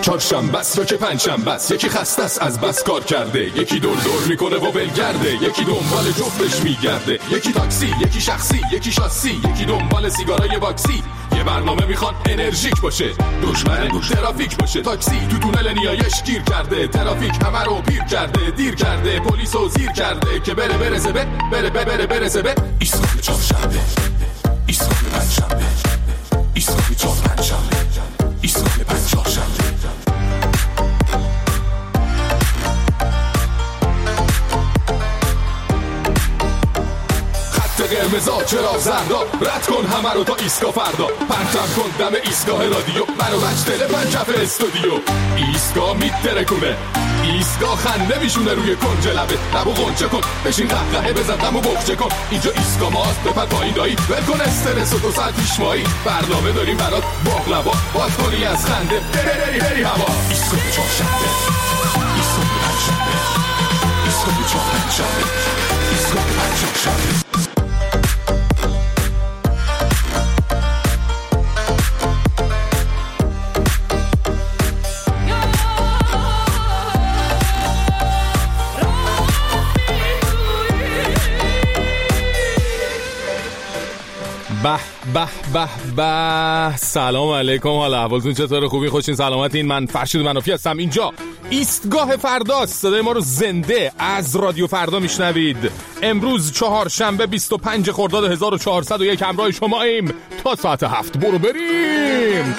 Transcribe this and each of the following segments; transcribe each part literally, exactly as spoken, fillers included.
چهارشنبه است یا که پنجشنبه است، یکی خسته است از بس کار کرده، یکی دور دور میکنه و ولگرده، یکی دنبال جفتش میگرده، یکی تاکسی، یکی شخصی، یکی شاسی، یکی دنبال سیگارای باکسی. یه برنامه میخوان انرژیک باشه، دشمن ترافیک باشه. تاکسی تو تونل نیایش گیر کرده، ترافیک همه رو پیر کرده، دیر کرده، پلیسو زیر کرده که بره برسه به بره بره برسه به ایستگاه چهارشنبه، ایستگاه پنجشنبه، ایستگاه چهارشنبه، ایستگاه پنجشنبه. قرمزا چرا زردا، رد کن همه رو تا ایستگاه فردا، پرتم کن دم ایستگاه رادیو، منو مجتله پنجف استودیو. ایستگاه میترکونه، ایستگاه خنده میشونه روی کنج لبه، لبو غنچه کن، بشین قهقهه بزن غمو بخچه کن. اینجا ایستگاه ماست، بپر پایین دایی، ول کن استرس و دو ساعت پیش مایی. برنامه داریم برات باقلوا، باز کنی از خنده بری بری هوا. ایستگاه چهارشنبه، ایستگاه پنجشنبه، ایستگاه چهارشنبه، ایستگاه پنجشنبه. به به به به. سلام علیکم، حال احوالتون چطوره؟ خوبی؟ خوشین سلامتین؟ من فرشید منافی هستم. اینجا ایستگاه فرداست. صدای ما رو زنده از رادیو فردا میشنوید. امروز چهارشنبه بیست و پنج خرداد هزار و چهارصد و یک همراه شما ایم تا ساعت هفت. برو بریم.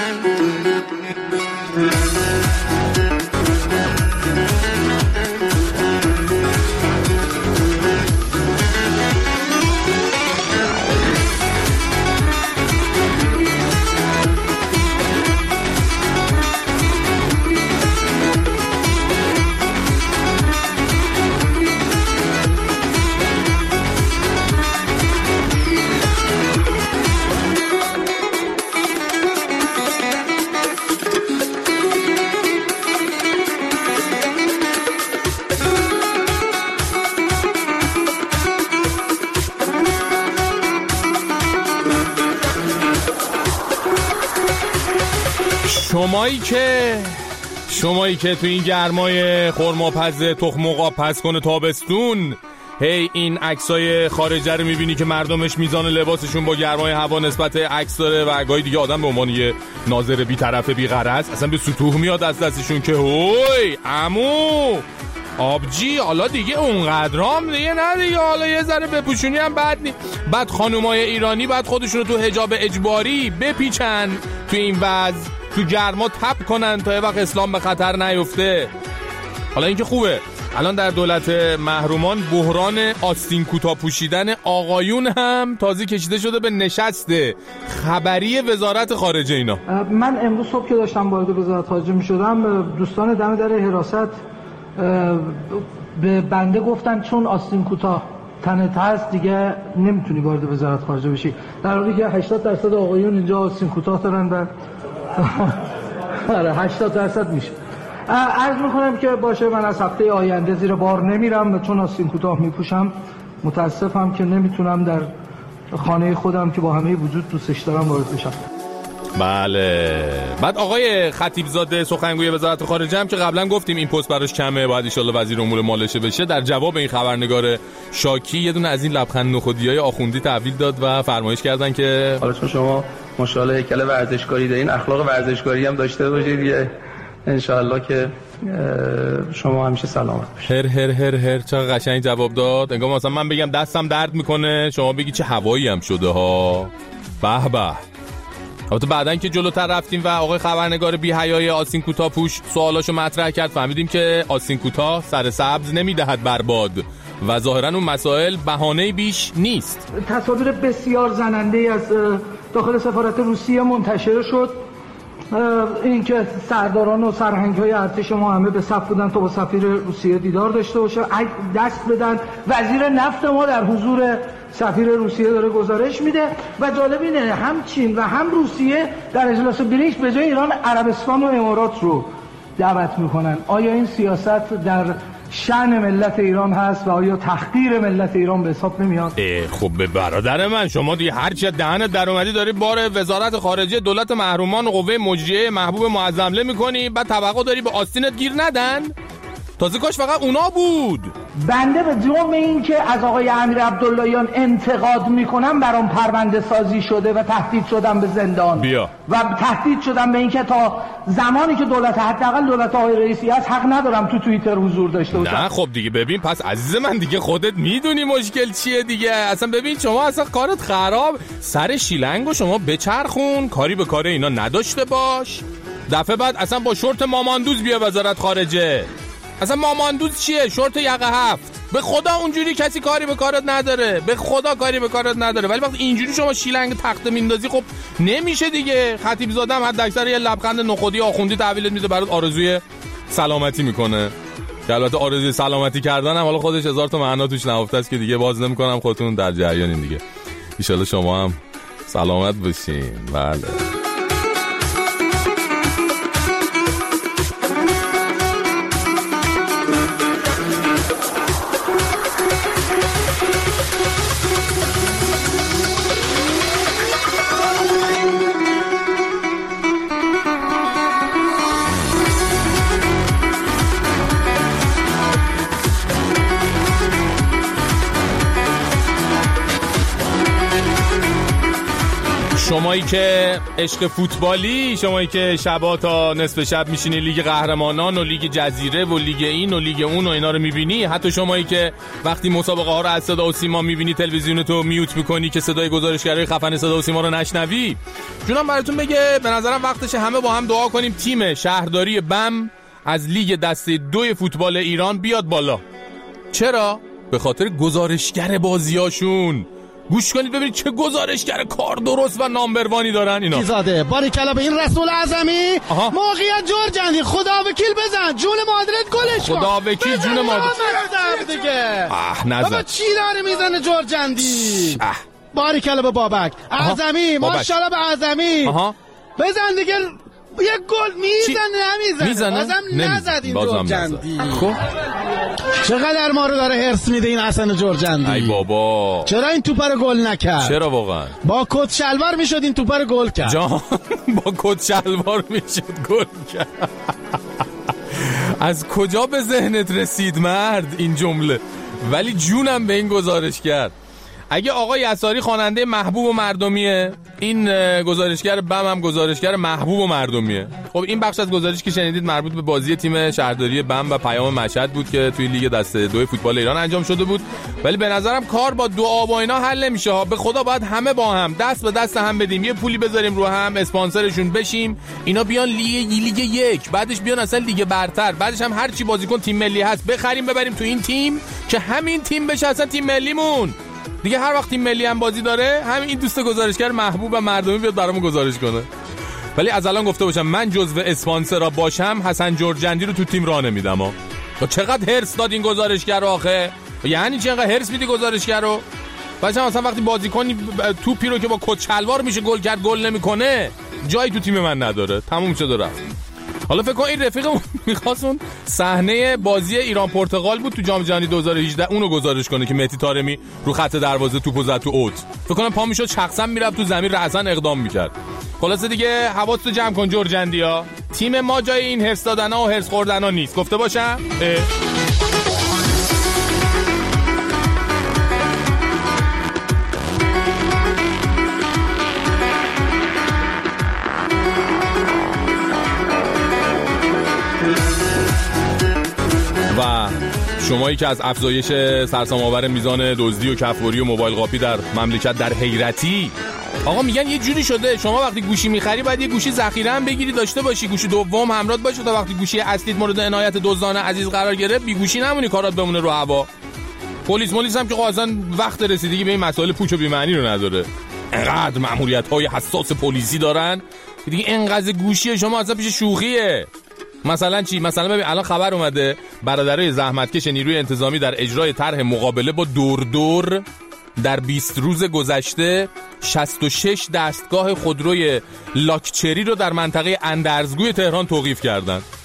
شمایی که شمایی که تو این گرمای خرماپز تخم مرغ پز کنه تابستون، هی این عکسای خارجه رو میبینی که مردمش میزان لباسشون با گرمای هوا نسبت عکس داره و گاهی دیگه آدم به عنوان یه ناظر بی‌طرف بی‌غرض اصلا به سطوح میاد از دستشون که هوی عمو آبجی حالا دیگه اونقدرام دیگه نه دیگه، حالا یه ذره بپوشونی هم بد نی. بعد خانومای ایرانی بعد خودشونو تو حجاب اجباری بپیچن تو این وضع، تو گرما تپ کنن تا یه وقت اسلام به خطر نیفته. حالا این که خوبه، الان در دولت محرومان بحران آستین کوتاه پوشیدن آقایون هم تازه کشیده شده به نشست خبری وزارت خارجه. اینا من امروز صبح که داشتم وارد وزارت خارجه می شدم، دوستان دم در حراست به بنده گفتن چون آستین کوتاه تنت هست دیگه نمیتونی وارد وزارت خارجه بشی، در حالی که هشتاد درصد آقایون اینجا آستین کوتاه دارن و آره هشتاد درصد میشه. عرض میکنم که باشه، من از هفته آینده زیر بار نمیرم چون آستین کوتاه میپوشم. متاسفم که نمیتونم در خانه خودم که با همه وجود دوستش دارم وارد بشم. بله. بعد آقای خطیبزاده سخنگوی وزارت خارجه هم که قبلا گفتیم این پست براش کمه، باید ان شاءالله وزیر امور مالشه بشه، در جواب این خبرنگار شاکی یه دونه از این لبخند نخودیای آخوندی تحویل داد و فرمایش کردن که حالا چون شما ماشاءالله هیکل ورزشکاری دارین، اخلاق ورزشکاری هم داشته باشید دیگه، ان شاءالله که شما همیشه سلامت باشید. هر هر هر هر چقدر قشنگ جواب داد. انگار مثلا من بگم دستم درد میکنه، شما بگی چه هوایی هم شده ها. به به. البته بعدن که جلوتر رفتیم و آقای خبرنگار بی حیای آستین کوتاه پوش سوالاشو مطرح کرد، فهمیدیم که آستین کوتاه سر سبز نمیدهد برباد و ظاهرا اون مسائل بهانه بیش نیست. تصاویر بسیار زننده از داخل سفارت روسیه منتشر شد، این که سرداران و سرهنگ‌های ارتش ما همه به صف بودن تا با سفیر روسیه دیدار داشته باشه، دست بدن. وزیر نفت ما در حضور سفیر روسیه داره گزارش میده و جالب اینه هم چین و هم روسیه در اجلاس بریکس به جای ایران عربستان و امارات رو دعوت میکنن. آیا این سیاست در شأن ملت ایران هست و آیا تحقیر ملت ایران به حساب نمیاد؟ خب به برادر من، شما دیگه هر چی دهنت در اومدی داری بار وزارت خارجه دولت محرومان و قوه مجریه محبوب معظمله میکنی، بعد توقع داری به آستینت گیر ندن؟ تازه کاش فقط اونا بود. بنده به جرم این که از آقای امیر عبداللهیان انتقاد میکنم برام پرونده سازی شده و تهدید شدم به زندان بیا. و تهدید شدم به این که تا زمانی که دولت حداقل دولت آقای رئیسی هست حق ندارم تو توییتر حضور داشته باشم. نه خب دیگه ببین، پس عزیز من دیگه خودت میدونی مشکل چیه دیگه. اصلا ببین شما اصلا کارت خراب، سر شیلنگو شما بچرخون، کاری به کار اینا نداشته باش. دفعه بعد اصلا با شورت ماماندوز بیا وزارت خارجه. اصلا ماماندوز چیه؟ شورت یقه هفت. به خدا اونجوری کسی کاری به کارت نداره، به خدا کاری به کارت نداره. ولی وقتی اینجوری شما شیلنگ تخته میندازی خب نمیشه دیگه. خطیب زاده هم حد اکثر یه لبخند نخودی آخوندی تحویلت میده، برات آرزوی سلامتی میکنه. که البته آرزوی سلامتی کردن هم حالا خودش هزار تا معنا توش نهفته است که دیگه باز نمیکنم، خودتون در جریانین دیگه. ان شاءالله شما هم سلامت باشین. بله. شمایی که عشق فوتبالی، شمایی که شبا تا نصف شب میشینی لیگ قهرمانان و لیگ جزیره و لیگ این و لیگ اون و اینا رو میبینی، حتی شمایی که وقتی مسابقه ها رو از صدا و سیما میبینی تلویزیون تو میوت میکنی که صدای گزارشگرای خفن صدا و سیما رو نشنوی، جونم براتون بگه به نظرم وقتشه همه با هم دعا کنیم تیم شهرداری بم از لیگ دسته دوی فوتبال ایران بیاد بالا. چرا؟ به خاطر گزارشگر بازیاشون. گوش کنید ببینید چه گزارشگر کار درست و نامبروانی دارن اینا. زاده باریکلا به این رسول اعظمی. موقعیت جورجندی، خدا وکیل بزن جون مادرت گلش کن. خدا وکیل جون مادرت دیگه. اه نزن بابا چی داره میزنه جورجندی؟ باریکلا به بابک اعظمی، ماشاءالله به اعظمی. بزن دیگه. یه گل میزنه نمیزنه بازم نزد این جورجندی. خب چقدر ما رو داره هرس میده این حسن جورجندی. ای بابا چرا این توپ رو گل نکرد؟ چرا واقعا؟ با کت شلوار میشد این توپ رو گل کرد. جان با کت شلوار میشد گل کرد. از کجا به ذهنت رسید مرد این جمله؟ ولی جونم به این گزارش کرد. اگه آقای یساری خواننده محبوب و مردمیه، این گزارشگر بم هم گزارشگر محبوب و مردمیه. خب این بخش از گزارش که شنیدید مربوط به بازی تیم شهرداری بم و پیام مشهد بود که توی لیگ دسته دو فوتبال ایران انجام شده بود. ولی به نظرم کار با دعا و اینا حل نمیشه ها. به خدا باید همه با هم دست به دست هم بدیم، یه پولی بذاریم رو هم، اسپانسرشون بشیم، اینا بیان لیگ لیگ یک، بعدش بیان اصلا لیگ برتر، بعدش هم هر چی بازیکن تیم ملی هست بخریم ببریم تو این تیم که همین تیم بشه اصلا تیم ملیمون. دیگه هر وقت تیم ملی هم بازی داره همین این دوست گزارشگر محبوب و مردمی بیاد برامون گزارش کنه. ولی از الان گفته باشم من جزو اسپانسرا باشم حسن جورجندی رو تو تیم راه نمیدم ها. تو چقدر هرس داد این گزارشگر آخه؟ یعنی چقدر هرس میدی گزارشگر رو؟ بچه‌ها مثلا وقتی بازیکنی توپی رو که با کت شلوار میشه گل کرد گل نمیکنه، جایی تو تیم من نداره، تموم شده رفت. حالا فکر کن این رفیقمون می‌خواست اون صحنه بازی ایران پرتغال بود تو جام جهانی دو هزار و هجده اونو گزارش کنه که مهدی طارمی رو خط دروازه توپو زد تو اوت. فکر کنم پا میشد شخصا میرفت تو زمین رأساً اقدام میکرد. خلاصه دیگه حواستو جمع کن جورجندیا، تیم ما جای این هرس دادنا و هرس خوردنا نیست. گفته باشم و شمایی که از افزایش سرسام‌آور میزان دزدی و کف‌خوری و موبایل قاپی در مملکت در حیرتی. آقا میگن یه جوری شده شما وقتی گوشی میخری باید یه گوشی ذخیره هم بگیری داشته باشی، گوشی دوم همراه باشه تا وقتی گوشی اصلیت مورد عنایت دزدان عزیز قرار گرفت بی گوشی نمونی، کارات بمونه رو هوا. پلیس ملیس هم که اصلا وقت رسیدگی به این مسائل پوچ و بی معنی رو نداره. انقدر مأموریت‌های حساس پلیسی دارن دیگه انقدر گوشی شما اصلا پیش شوخیه. مثلا چی؟ مثلا ببین الان خبر اومده برادرای زحمتکش نیروی انتظامی در اجرای طرح مقابله با دور دور در بیست روز گذشته شصت و شش دستگاه خودروی لاکچری رو در منطقه اندرزگوی تهران توقیف کردن.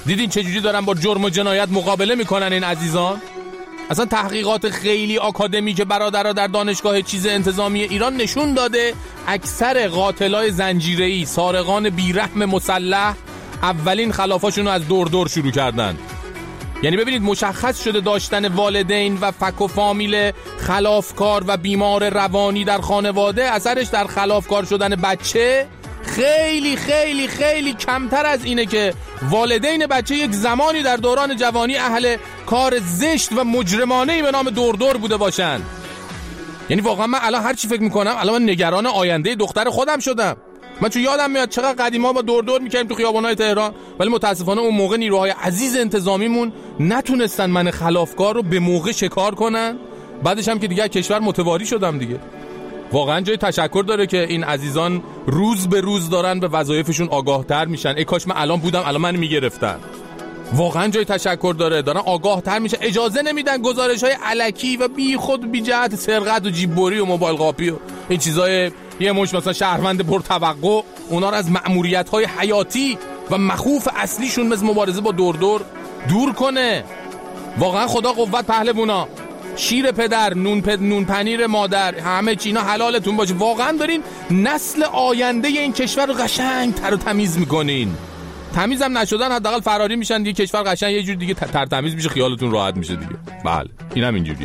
دیدین چجوری دارن با جرم و جنایت مقابله میکنن این عزیزان؟ اصلا تحقیقات خیلی آکادمی که برادرها در دانشگاه چیز انتظامی ایران نشون داده اکثر قاتلای زنجیره‌ای، سارقان بیرحم مسلح اولین خلافاشون رو از دور دور شروع کردن. یعنی ببینید مشخص شده داشتن والدین و فک و فامیل خلافکار و بیمار روانی در خانواده اثرش در خلافکار شدن بچه خیلی خیلی خیلی کمتر از اینه که والدین بچه یک زمانی در دوران جوانی اهل کار زشت و مجرمانه‌ای به نام دور دور بوده باشن. یعنی واقعا من الان هر چی فکر میکنم الان من نگران آینده دختر خودم شدم. من چون یادم میاد چقدر قدیما با دور دور میکردیم تو خیابان‌های تهران، ولی متاسفانه اون موقع نیروهای عزیز انتظامیمون نتونستن من خلافکار رو به موقع شکار کنن. بعدش هم که دیگه کشور متواری شدم دیگه. واقعا جای تشکر داره که این عزیزان روز به روز دارن به وظایفشون آگاه‌تر میشن. ای کاش من الان بودم الان من میگرفتن. واقعا جای تشکر داره، دارن آگاه‌تر میشن، اجازه نمیدن گزارش‌های الکی و بی خود بی جهت سرقت و جیببری و موبایل قاپی و این چیزای یه مش مثلا شهروند پرتوقع اونا رو از مأموریت‌های حیاتی و مخوف اصلیشون مثل مبارزه با دور دور دور کنه. واقعا خدا قوت پهلوانا. شیر پدر، نون پد، نون پنیر مادر، همه چینا حلالتون باشه. واقعا دارین نسل آینده این کشور رو قشنگ تر و تمیز میکنین. تمیزم نشدن حداقل فراری میشن دیگه، کشور قشنگ یه جور دیگه تر تمیز میشه، خیالتون راحت میشه دیگه. بله اینم اینجوریه.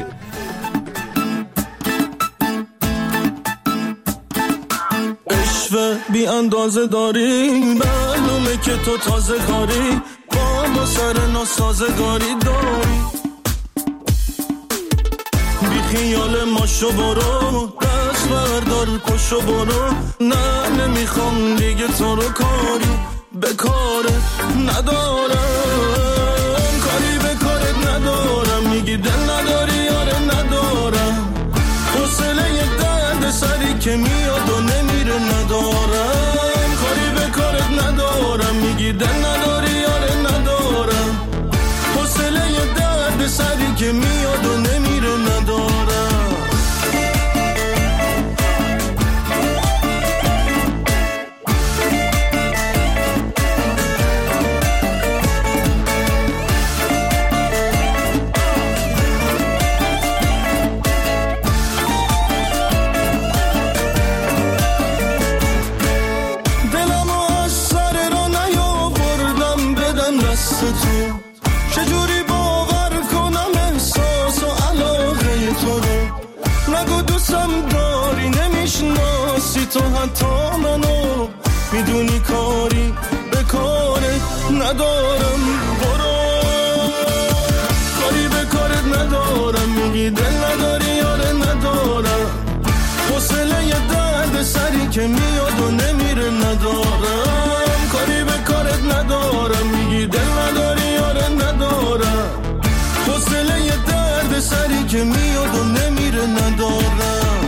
عشق بی اندازه داری، معلومه که تو تازه کاری، با ما سر ناسازگاری داری. بی خیال ماشو برو، دست بردار پشو برو، نه نمیخوام دیگه تو رو کاری به کارت ندارم، کاری به کارت ندارم، میگی دل نداری یاره ندارم، حوصله یه درد سری که میاد و نمیره ندارم، کاری به کارت ندارم، میگی دل نداری یاره ندارم، حوصله یه درد سری که میاد و نمیره ندارم. چجوری باور کنم احساس و علاقه تو رو، نگو دوستم داری نمیشناسی تو حتی منو، میدونی کاری به کارت ندارم، برو کاری به کارت ندارم، میگی دل نداری یاره ندارم، حوصله یه درد سری که میاد و نمیره ندارم، کاری به کارت ندارم، میگی دل نداری یاره ندارم، حوصله یه درد سری که میاد و نمیره ندارم.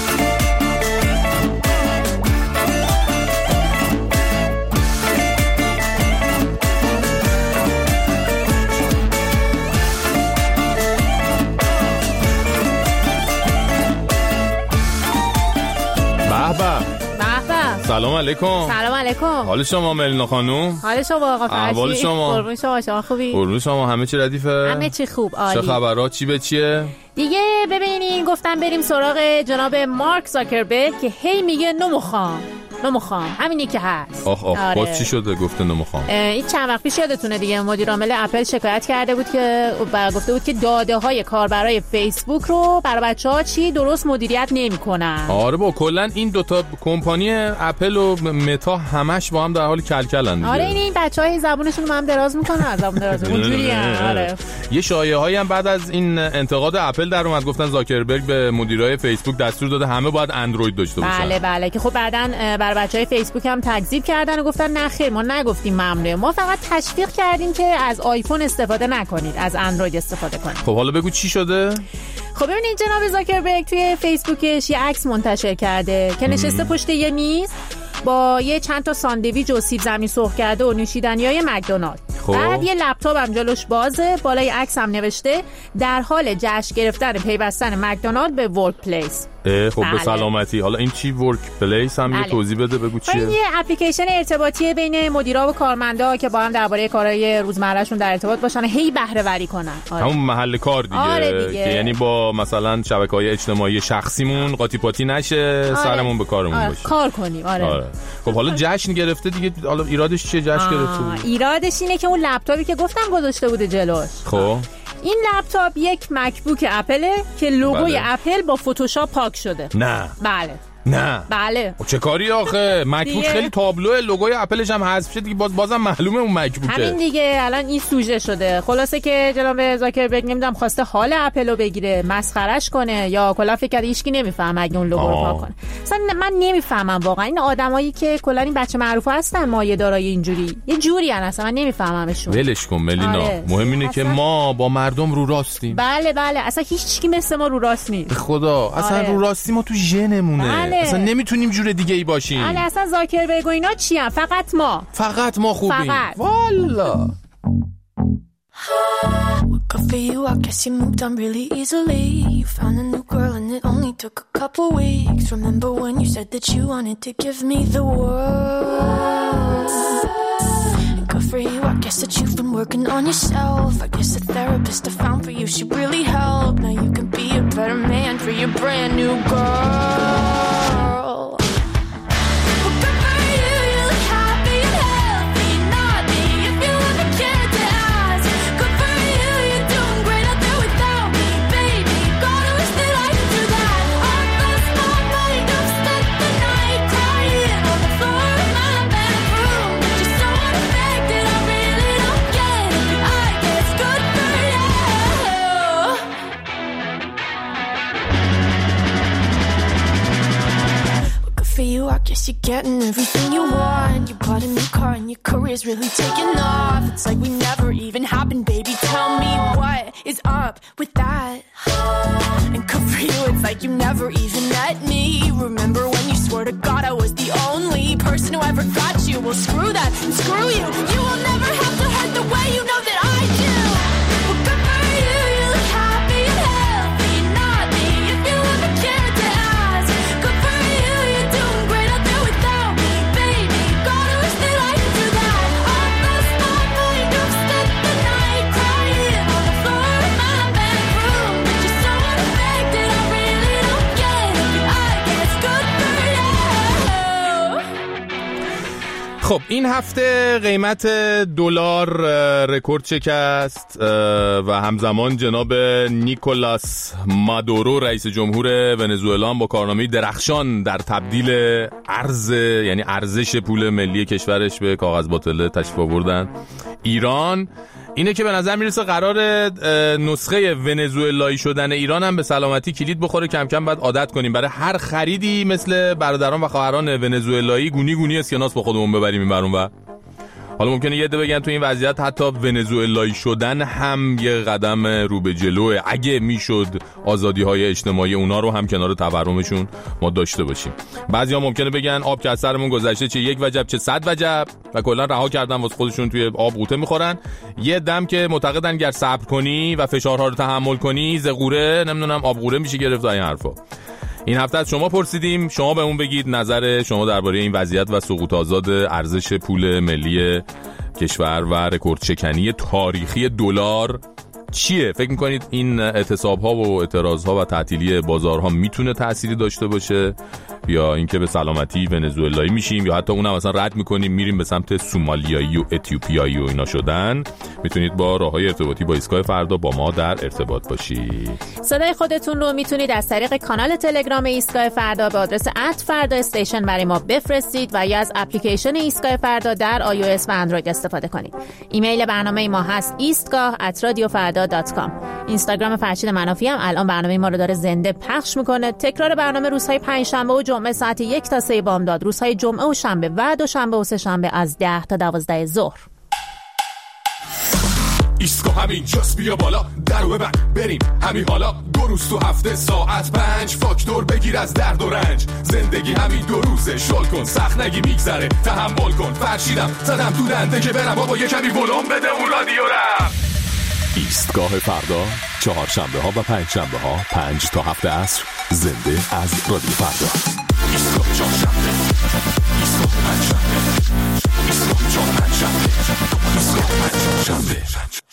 سلام علیکم. سلام علیکم. حال شما ملینا خانوم؟ حال شما آقا فرشی؟ احوال شما؟ قربون شما، شما خوبی؟ قربون شما، همه چی ردیفه؟ همه چی خوب، عالی. چه خبرات، چی به چیه؟ دیگه ببینین گفتم بریم سراغ جناب مارک زاکربرگ که هی میگه نمیخوام نمیخوام، همینی که هست. آخ آخ آره. باز چی شده گفته نمیخوام؟ این چند وقت پیش یادتونه دیگه مدیر عامل اپل شکایت کرده بود که گفته بود که داده های کاربرای فیسبوک رو برای بچه‌ها چی درست مدیریت نمی‌کنن. آره با کلا این دوتا کمپانی اپل و متا همش با هم در حال کلکلن دیگه. آره این بچه‌ها زبونشون رو هم دراز می‌کنن، زبون دراز اونجوریه. آره یه شایعه‌ای هم بعد از این انتقاد اپل در اومد، گفتن زاکربرگ به مدیرای فیسبوک دستور داده همه باید اندروید داشته باشن. بله بله که خب بعدن برای بچهای فیسبوک هم تکذیب کردن و گفتن نه خیر ما نگفتیم ممنوعه، ما فقط تشویق کردیم که از آیفون استفاده نکنید، از اندروید استفاده کنید. خب حالا بگو چی شده؟ خب ببینید جناب زاکربرگ توی فیسبوکش یه عکس منتشر کرده که نشسته پشت یه میز با یه چند تا ساندویچ و سیب زمینی سرخ کرده و نوشیدنیای مکدونالد. خب. بعد یه لپتاپ هم جلوش بازه، بالای عکس هم نوشته در حال جشن گرفتن پیوستن مکدونالد به ورک پلیس. خب بله. به سلامتی. حالا این چی ورک پلیس هم بله. یه توضیح بده بگو چیه؟ این یه اپلیکیشن ارتباطی بین مدیرا و کارمندا که با هم درباره کارهای روزمرهشون در ارتباط باشن، هی بهره وری کنن. آره. همون محل کار دیگه. آره دیگه. که یعنی با مثلا شبکه‌های اجتماعی شخصیمون قاطی پاتی نشه، آره. سرمون به کارمون آره. باشه. کار کنیم. آره. آره. خب حالا جشن گرفته دیگه، حالا ایرادش چیه جشن گرفته؟ ایرادش اینه که اون لپتاپی که گفتم گذاشته بوده جلوش. خب این لپتاپ یک مکبوک اپله که لوگوی بله. اپل با فتوشاپ پاک شده. نه بله نه بله. چه کاری آخه؟ مکبوک خیلی تابلو لوگوی اپلش هم حذف شد دیگه، باز بازم معلومه اون مکبوکه. همین دیگه الان این سوژه شده. خلاصه که جناب زاکربرگ نمیدونم خواسته حال اپلو بگیره، مسخرهش کنه، یا کلا فکر کرده هیچکی نمیفهمه اگه اون لوگو رو پاک کنه. اصلا من نمیفهمم واقعا این آدمایی که کلا این بچه معروفا هستن مایه دارای اینجوری یه جوری ان، اصلا من نمیفهممشون. ولش کن ملینا. آره. مهم اینه که ما با مردم رو راستیم. بله بله، اصلا هیچکی مثل ما رو راست نیست. خدا اصلا آره. رو راستی ما تو ژنمونه. بله. اصلا نمیتونیم جور دیگه ای باشیم. بله اصلا زاکربرگ و اینا چی هم؟ فقط ما فقط ما خوبیم. فقط. والا Good for you, I guess you moved on really easily. You found a new girl and it only took a couple weeks. Remember when you said that you wanted to give me the world? Good for you, I guess that you've been working on yourself. I guess the therapist I found for you should really help. Now you can be a better man for your brand new girl. I guess you're getting everything you want. You bought a new car and your career's really taking off. It's like we never even happened, baby. Tell me what is up with that? And good for you, it's like you never even met me. Remember when you swore to God I was the only person who ever got you? Well, screw that and screw you. You will never have to hurt the way you know that I do. Well, good for you, you look happy and healthy. Not me, if you ever cared to ask. Good for you, you're doing great out there without me, baby. Gotta wish that I could do that. I lost my mind, I've spent the night crying on the floor of my bedroom. But you're so unaffected, I really don't get it. I guess good for you. خب این هفته قیمت دلار رکورد شکست و همزمان جناب نیکولاس مادورو رئیس جمهور ونزوئلا با کارنامه درخشان در تبدیل ارز یعنی ارزش پول ملی کشورش به کاغذ باطله تشریف آوردن ایران. اینه که به نظر میرسه قرار نسخه ونزوئلایی شدن ایران هم به سلامتی کلید بخوره. کم کم باید عادت کنیم برای هر خریدی مثل برادران و خواهران ونزوئلایی گونی گونی اسکناس با خودمون ببریم این برون. و حالا ممکنه یه عده بگن تو این وضعیت حتی ونزوئلایی شدن هم یه قدم رو به جلوه، اگه میشد آزادی‌های اجتماعی اونا رو هم کنار تورمشون ما داشته باشیم. بعضیا ممکنه بگن آب که از سرمون گذشته چه یک وجب چه صد وجب و کلا رها کردن واسه خودشون توی آب غوطه میخورن. یه دم که معتقدن گر صبر کنی و فشارها رو تحمل کنی ز قوره نمیدونم آب قوره میشه گرفت این حرفا. این هفته از شما پرسیدیم، شما بهمون بگید نظر شما درباره این وضعیت و سقوط آزاد ارزش پول ملی کشور و رکورد شکنی تاریخی دلار چیه؟ فکر میکنید این اعتصاب‌ها و اعتراض‌ها و تعطیلی بازارها میتونه تأثیری داشته باشه یا اینکه به سلامتی ونزوئلایی میشیم یا حتی اونم مثلا رد میکنیم میریم به سمت سومالیایی و اتیوپیایی و اینا شدن؟ میتونید با راههای ارتباطی با ایستگاه فردا با ما در ارتباط باشید. صدای خودتون رو میتونید از طریق کانال تلگرام ایستگاه فردا به آدرس ات فردا استیشن برای ما بفرستید و یا از اپلیکیشن ایستگاه فردا در آی او اس و اندروید استفاده کنید. ایمیل برنامه ما هست ایستگاه ات رادیو فردا دات کام. اینستاگرام فرشید منافی هم الان برنامه ما رو داره زنده پخش میکنه. تکرار برنامه روزهای پنجشنبه و جمعه ساعت یک تا سه بامداد، روزهای جمعه و شنبه و دوشنبه و سه شنبه از ده تا دوازده ظهر. ایستگاه همین جاست، بیا بالا درو ببند بریم همین حالا. دو روز تو هفته ساعت پنج فاکتور بگیر از درد و رنج. زندگی همین دو روزه شل کن سخت نگی میگذره تحمل کن. فرشیدم زدم تو دنده که برم بابا یه کمی ولوم بده اون رادیو رم. ایستگاه فردا، چهارشنبه ها و پنج شنبه ها پنج تا هفت عصر زنده از رادیو فردا. ایستگاه چهارشنبه، ایستگاه پنج شنبه، ایستگاه چهار پنج شنبه، ایستگاه پنج شنبه.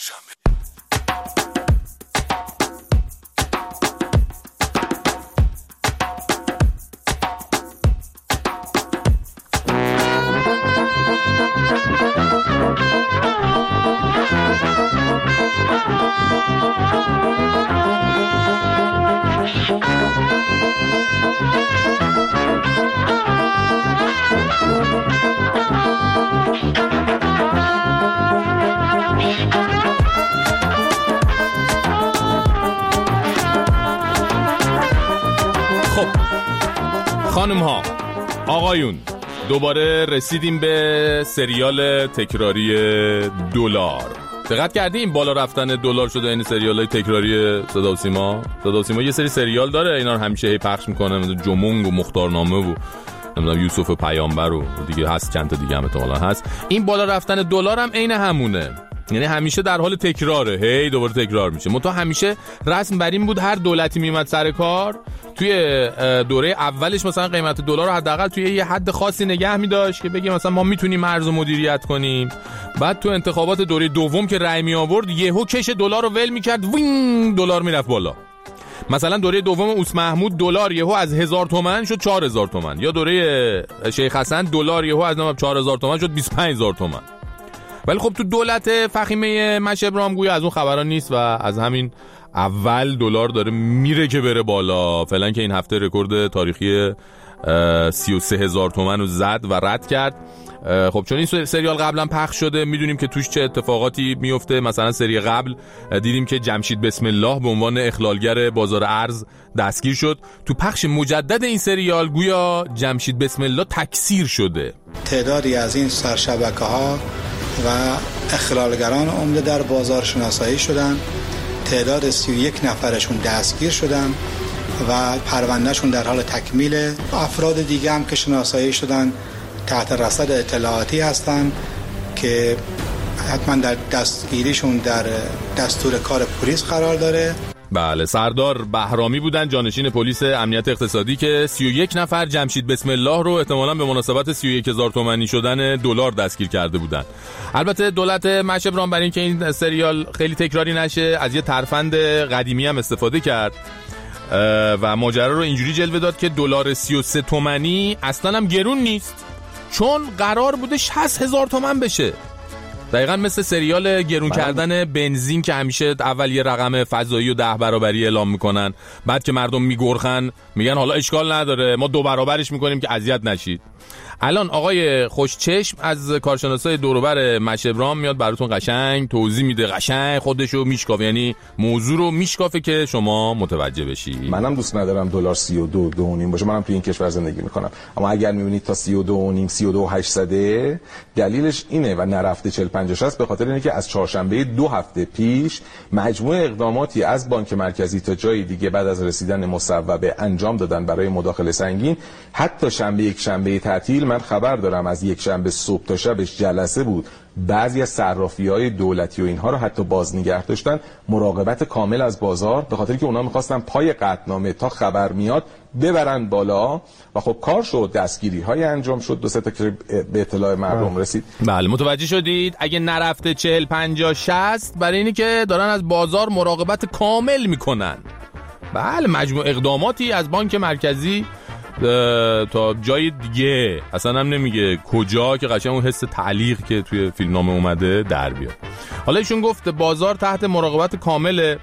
خانم ها، آقایون، دوباره رسیدیم به سریال تکراری دلار. دقت کردیم بالا رفتن دلار شده این سریال‌های تکراری صدا و سیما. صدا و سیما یه سری سریال داره، اینا رو همیشه هی پخش میکنه، مثل جمونگ و مختارنامه و نمیدونم یوسف پیامبر و دیگه هست، چند تا دیگه هم احتمالاً هست. این بالا رفتن دلار هم عین همونه، یعنی همیشه در حال تکراره، هی دوباره تکرار میشه. منتها همیشه رسم بر این بود هر دولتی میومد سر کار توی دوره اولش مثلا قیمت دلار رو حداقل توی یه حد خاصی نگه می‌داشت که بگه مثلا ما میتونیم ارز مدیریت کنیم. بعد تو انتخابات دوره دوم که رأی می آورد یهو کش دلار رو ول می‌کرد، وین دلار میرفت بالا. مثلا دوره دوم اوس محمود دلار یهو از هزار تومان شد چهار هزار تومان، یا دوره شیخ حسن دلار یهو از چهار هزار تومان شد بیست و پنج هزار تومان. ولی خب تو دولت فخیمه مشهبرام گویا از اون خبران نیست و از همین اول دلار داره میره که بره بالا. فعلا که این هفته رکورد تاریخی سی و سه هزار تومان رو زد و رد کرد. خب چون این سریال قبلا پخش شده میدونیم که توش چه اتفاقاتی میفته. مثلا سری قبل دیدیم که جمشید بسم الله به عنوان اخلالگر بازار ارز دستگیر شد. تو پخش مجدد این سریال گویا جمشید بسم الله تکثیر شده. تعدادی از این سرشبکه‌ها و اخلالگران عمده در بازار شناسایی شدن. تعداد سی و یک نفرشون دستگیر شدن و پروندهشون در حال تکمیل. افراد دیگه هم که شناسایی شدن تحت رصد اطلاعاتی هستن که حتما در دستگیریشون در دستور کار پلیس قرار داره. بله، سردار بهرامی بودن، جانشین پلیس امنیت اقتصادی، که سی و یک نفر جمشید بسم الله رو احتمالاً به مناسبت سی و یک هزار تومانی شدن دلار دستگیر کرده بودن. البته دولت مشهبرام برای اینکه این سریال خیلی تکراری نشه از یه ترفند قدیمی هم استفاده کرد و ماجرا رو اینجوری جلوه داد که دلار سی و سه تومانی اصلاً هم گرون نیست، چون قرار بوده شصت هزار تومان بشه. دقیقاً مثل سریال گرون کردن بنزین که همیشه اول یه رقم فضایی و ده برابری اعلام میکنن، بعد که مردم میگرخن میگن حالا اشکال نداره ما دو برابرش میکنیم که اذیت نشید. الان آقای خوشچشم از کارشناسای دور و بر مشهبرام میاد براتون قشنگ توضیح میده، قشنگ خودشو میشکافه، یعنی موضوع رو میشکافه که شما متوجه بشی. منم دوست ندارم دلار سی و دو دو و نیم باشه، منم تو این کشور زندگی میکنم، اما اگر میبینید تا سی و دو و نیم سی و دو و هشتصد دلیلش اینه و نرفته چهل پنجاه است به خاطر اینه که از چهارشنبه دو هفته پیش مجموعه اقداماتی از بانک مرکزی تا جای دیگه بعد از رسیدن مصوبه انجام دادن برای مداخله سنگین. حتی شنبه یک شنبه تعطیل من خبر دارم از یک شنبه صبح تا شبش جلسه بود، بعضی از صرافی‌های دولتی و اینها رو حتی باز نگه داشتن، مراقبت کامل از بازار، به خاطر که اونا می‌خواستن پای قطعنامه تا خبر میاد ببرن بالا و خب کار شد، دستگیری‌های انجام شد، دو سه تا که به اطلاع مردم رسید. بله متوجه شدید. اگه نرفته چهل پنجاه شصت برای اینی که دارن از بازار مراقبت کامل میکنن. بله مجموع اقداماتی از بانک مرکزی تا جای دیگه، اصلا هم نمیگه کجا که قشنگ اون حس تعلیق که توی فیلمنامه اومده در بیاد. حالا ایشون گفت بازار تحت مراقبت کامله،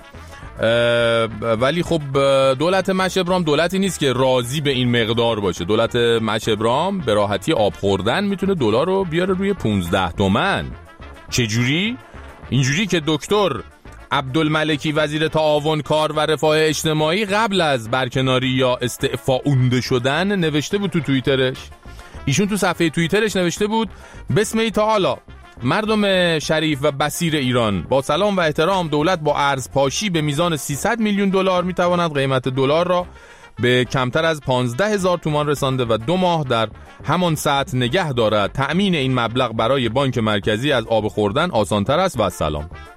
ولی خب دولت مشهبرام دولتی نیست که راضی به این مقدار باشه. دولت مشهبرام به راحتی آب خوردن میتونه دلار رو بیاره روی پانزده تومن. چجوری؟ اینجوری که دکتر عبدالملکی وزیر تعاون کار و رفاه اجتماعی قبل از برکناری یا استعفاء شدن نوشته بود تو توییترش. ایشون تو صفحه توییترش نوشته بود بسم تعالی مردم شریف و بصیر ایران، با سلام و احترام، دولت با ارز پاشی به میزان سیصد میلیون دلار میتواند قیمت دلار را به کمتر از پانزده هزار تومان رسانده و دو ماه در همان سطح نگه دارد. تأمین این مبلغ برای بانک مرکزی از آب خوردن آسانتر است و سلام.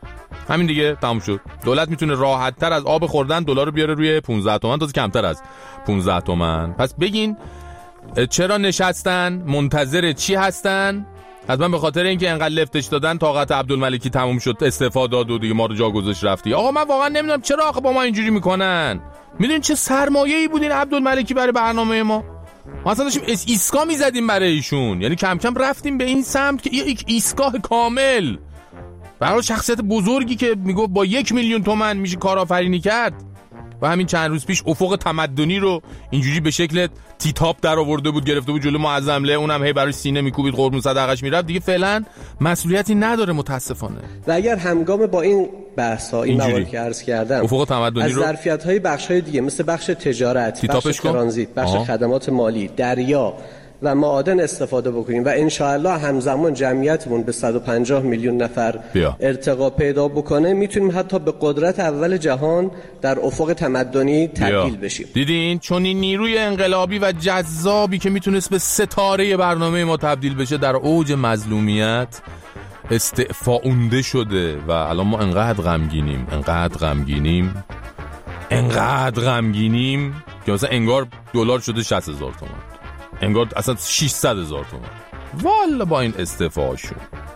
همین دیگه تموم شد. دولت میتونه راحت تر از آب خوردن دلار رو بیاره روی پانزده تومن، تازه کمتر از پانزده تومن. پس بگین چرا نشستن؟ منتظر چی هستن؟ حتما به خاطر اینکه انقدر لفتش دادن طاقت عبدالملکی تموم شد، استعفا داد و دیگه ما رو جا گذاشت رفتی. آقا من واقعا نمیدونم چرا آخه با ما اینجوری میکنن. میدونین چه سرمایه‌ای بود این عبدالملکی برای برنامه ما؟ ما اصلا داشتیم ایسکا میزدیم برای ایشون، یعنی کم کم رفتیم به این سمت که یک ایستگاه کامل برای شخصیت بزرگی که میگه با یک میلیون تومن میشه کارآفرینی کرد. و همین چند روز پیش افق تمدنی رو اینجوری به شکل تیتاپ در آورده بود، گرفته بود جلو معظم له، اونم هی برای سینه میکوبید، قربون صدقش میرفت. دیگه فعلا مسئولیتی نداره متاسفانه. و اگر همگام با این بحث‌ها این مواردی که عرض کردم افق تمدنی از رو ظرفیت‌های بخش‌های دیگه مثل بخش تجارت، بخش ترانزیت، بخش آه. خدمات مالی، دریا و معادن استفاده بکنیم و انشاءالله همزمان جمعیتمون به صد و پنجاه میلیون نفر بیا. ارتقا پیدا بکنه، میتونیم حتی به قدرت اول جهان در افق تمدنی تبدیل بشیم. دیدین چون این نیروی انقلابی و جذابی که میتونست به ستاره برنامه ما تبدیل بشه در اوج مظلومیت استعفاونده شده و الان ما انقدر غمگینیم انقدر غمگینیم انقدر غمگینیم که مثلا انگار دلار شده شصت هزار تومان، انگار اصلا ششصد هزار تومان. والا با این استعفاشون.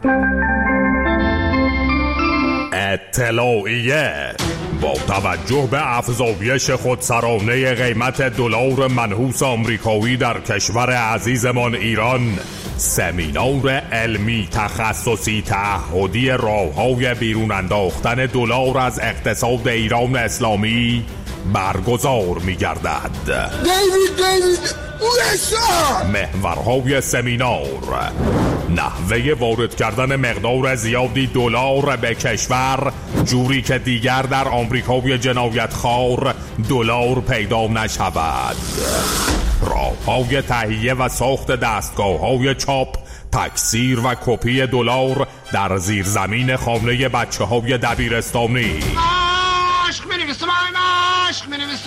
اطلاعیه: با توجه به افزایش خودسرانه قیمت دلار منحوس آمریکایی در کشور عزیزمان ایران، سمینار علمی تخصصی تعهدی راه‌های بیرون انداختن دلار از اقتصاد ایران اسلامی برگزار می‌گردد. دیوید دیوید محورهای سمینار: نحوه وارد کردن مقدار زیادی دلار به کشور جوری که دیگر در آمریکای جنایتخوار دلار پیدا نشود، راه‌های تهیه و ساخت دستگاه‌های چاپ، تکثیر و کپی دلار در زیرزمین خانه بچه‌های دبیرستانی. عشق می‌نویسم، عشق می‌نویسم.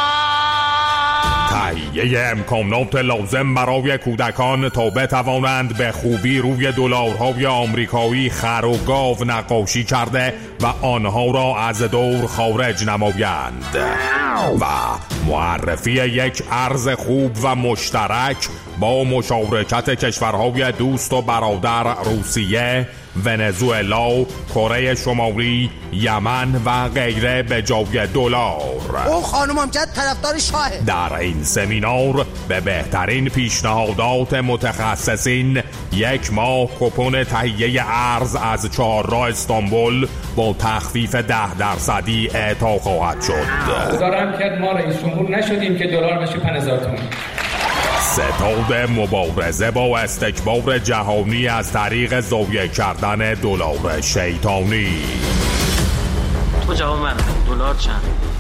تهیه امکانات لازم برای کودکان تا بتوانند به خوبی روی دلارهای آمریکایی خر و گاو نقاشی کرده و آنها را از دور خارج نمایند، و معرفی یک ارز خوب و مشترک با مشارکت کشورهای دوست و برادر روسیه، ونزوئلا، کره شمالی، یمن و غیره به جای دلار. او خانم امجد طرفدار شاهه. در این سمینار به بهترین پیشنهادات متخصصین یک ماه کپون تهیه ارز از چهارراه استانبول با تخفیف ده درصدی اعطا خواهد شد. گزارم کرد ما رئیس جمهور نشدیم که دلار بشه پنج هزار تومان. ستاد مبارزه با استکبار جهانی از طریق ضایع کردن دلار شیطانی. تو جواب من دلار چند؟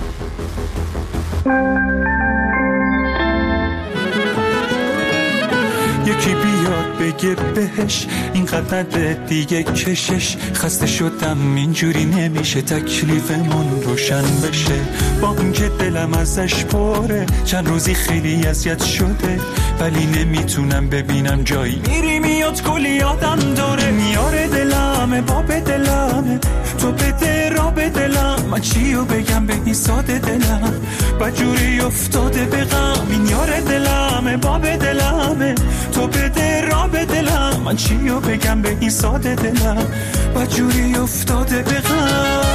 یکی بیاد بگه بهش اینقدر نده دیگه کشش، خسته شدم اینجوری نمیشه تکلیفمون روشن بشه، با اون که دلم ازش پره چند روزی خیلی اذیت شده ولی نمیتونم ببینم جایی میری میاد کلی یادم داره، میاره دلمه باب دلمه تو بده را به دلم، من چیو بگم به این ساده دلم بجوری افتاده به غم، این یار دلمه باب دلمه تو بده را به دلم، من چیو بگم به این ساده دلم بجوری افتاده به غم.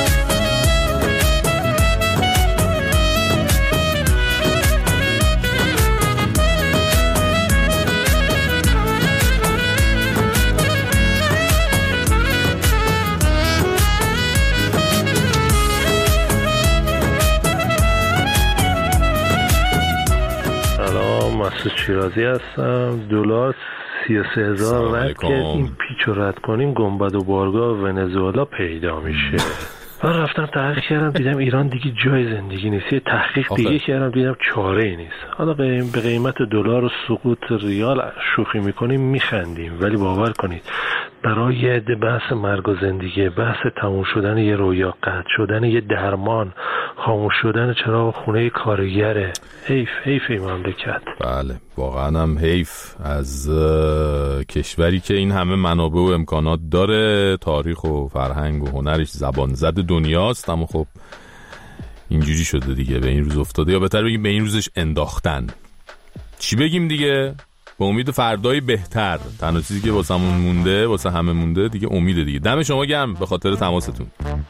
مسعود شیرازی هستم. دلار سی و سه هزار رد که این پیچ رو رد کنیم گنبد و بارگاه ونزوئلا پیدا میشه. من رفتم تحقیق کردم دیدم ایران دیگه جای زندگی نیست، یه تحقیق دیگه کردم دیدم چاره ای نیست. حالا به قیمت دلار و سقوط ریال شوخی میکنیم میخندیم ولی باور کنید برای یه عده بحث مرگ و زندگی، بحث تموم شدن یه رویا، قطع شدن یه درمان، خاموش شدن چراغ خونه کارگره. حیف حیف این مملکت. بله واقعا هم حیف از کشوری که این همه منابع و امکانات داره، تاریخ و فرهنگ و هنرش زبان زد دنیاست، اما خب اینجوری شده دیگه، به این روز افتاده، یا بهتر بگیم به این روزش انداختن. چی بگیم دیگه؟ به امید فردای بهتر. تنها چیزی که واسه همون مونده، واسه همه مونده دیگه امیده دیگه. دم شما گرم به خاطر تماستون.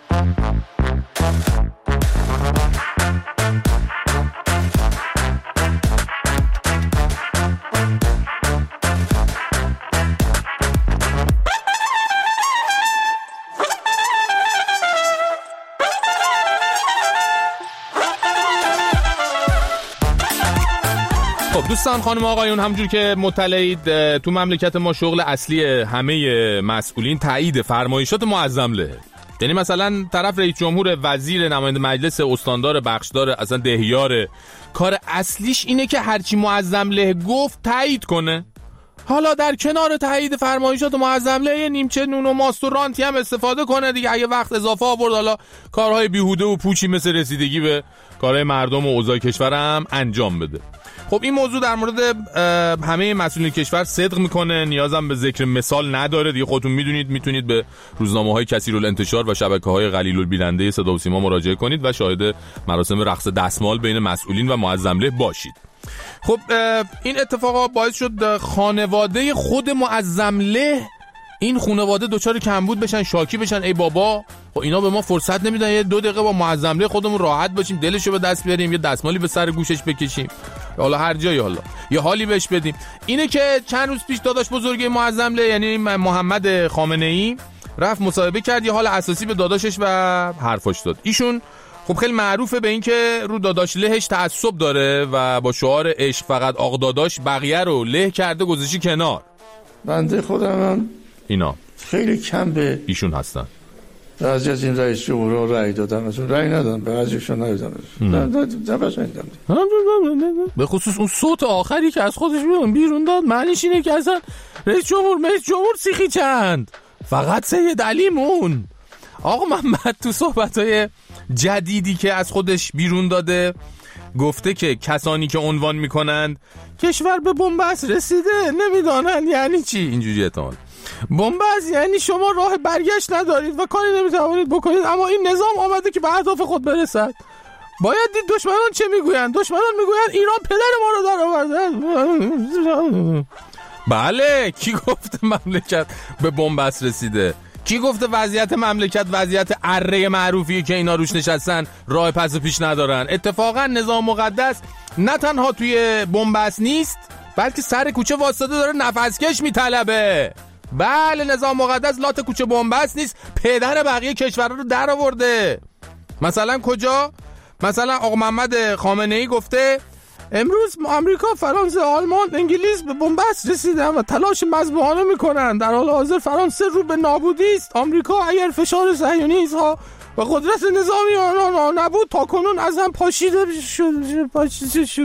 خب دوستان خانم آقایون، همجور که مطلعید تو مملکت ما شغل اصلی همه مسئولین تایید فرمایشات معظم له. یعنی مثلا طرف رئیس جمهور، وزیر، نماینده مجلس، استاندار، بخشدار، اصلا دهیار، کار اصلیش اینه که هرچی معظم له گفت تایید کنه. حالا در کنار تایید فرمایشات معظم له نیمچه نون و ماست و رانتی هم استفاده کنه دیگه، اگه وقت اضافه آورد حالا کارهای بیهوده و پوچی مثل رسیدگی به کارهای مردم و اوضاع کشور هم انجام بده. خب این موضوع در مورد همه مسئولین کشور صدق میکنه، نیازم به ذکر مثال نداره دیگه. خودتون میدونید، میتونید به روزنامه‌های کثیرالانتشار و شبکه‌های قلیل البیننده صدا و سیما مراجعه کنید و شاهد مراسم رقص دستمال بین مسئولین و معظم له باشید. خب این اتفاقا باعث شد خانواده خود معظم له، این خانواده دوچار کمبود بشن، شاکی بشن. ای بابا خب اینا به ما فرصت نمیدن یه دو دقیقه با معظم له خودمون راحت باشیم، دلشو به دست بیاریم، یه دستمالی به سر گوشش بکشیم، حالا هر جایی حالا یه حالی بهش بدیم. اینه که چند روز پیش داداش بزرگ معظم له یعنی محمد خامنه‌ای رفت مصاحبه کرد، یه حال اساسی به داداشش و حرفاش داد. ایشون خب خیلی معروفه به این که رو داداش لهش تعصب داره و با شعار عشق فقط آق داداش بقیه رو له کرده گذاشی کنار. بنده خودم هم اینا خیلی کم به ایشون هستن. بعضی از این رئیس جمهورها رأی دادن، مثلا رأی ندادن، بعضیشون ندادن. به خصوص اون صوت آخری که از خودش بیرون داد معنیش اینه که اصلا رئیس جمهور رئیس جمهور سیخی چند، فقط سید علی مون. آقا محمد تو صحبت‌های جدیدی که از خودش بیرون داده گفته که کسانی که عنوان میکنند کشور به بنبست رسیده نمیدانند یعنی چی. اینجوری احتمال بنبست یعنی شما راه برگشت ندارید و کاری نمیتوانید بکنید، اما این نظام آمده که به اهداف خود برسد. باید دید دشمنان چه میگویند. دشمنان میگویند ایران پدر ما رو در آورده. بله کی گفته مملکت به بنبست رسیده؟ کی گفته وضعیت مملکت وضعیت اره معروفیه که اینا روش نشستن راه پس و پیش ندارن؟ اتفاقا نظام مقدس نه تنها توی بنبست نیست بلکه سر کوچه واسطه داره نفسکش میطلبه. بله نظام مقدس لات کوچه بنبست نیست، پدر بقیه کشورها رو در آورده. مثلا کجا؟ مثلا آقا محمد خامنه‌ای گفته امروز آمریکا، فرانسه، آلمان، انگلیس به بنبست رسیدن و تلاش مذبوحانه میکنن. در حال حاضر فرانسه رو به نابودی است. آمریکا اگر فشار صهیونیست‌ها و قدرت نظامی آنها نبود تا کنون از هم پاشیده شد. پاشیده شد.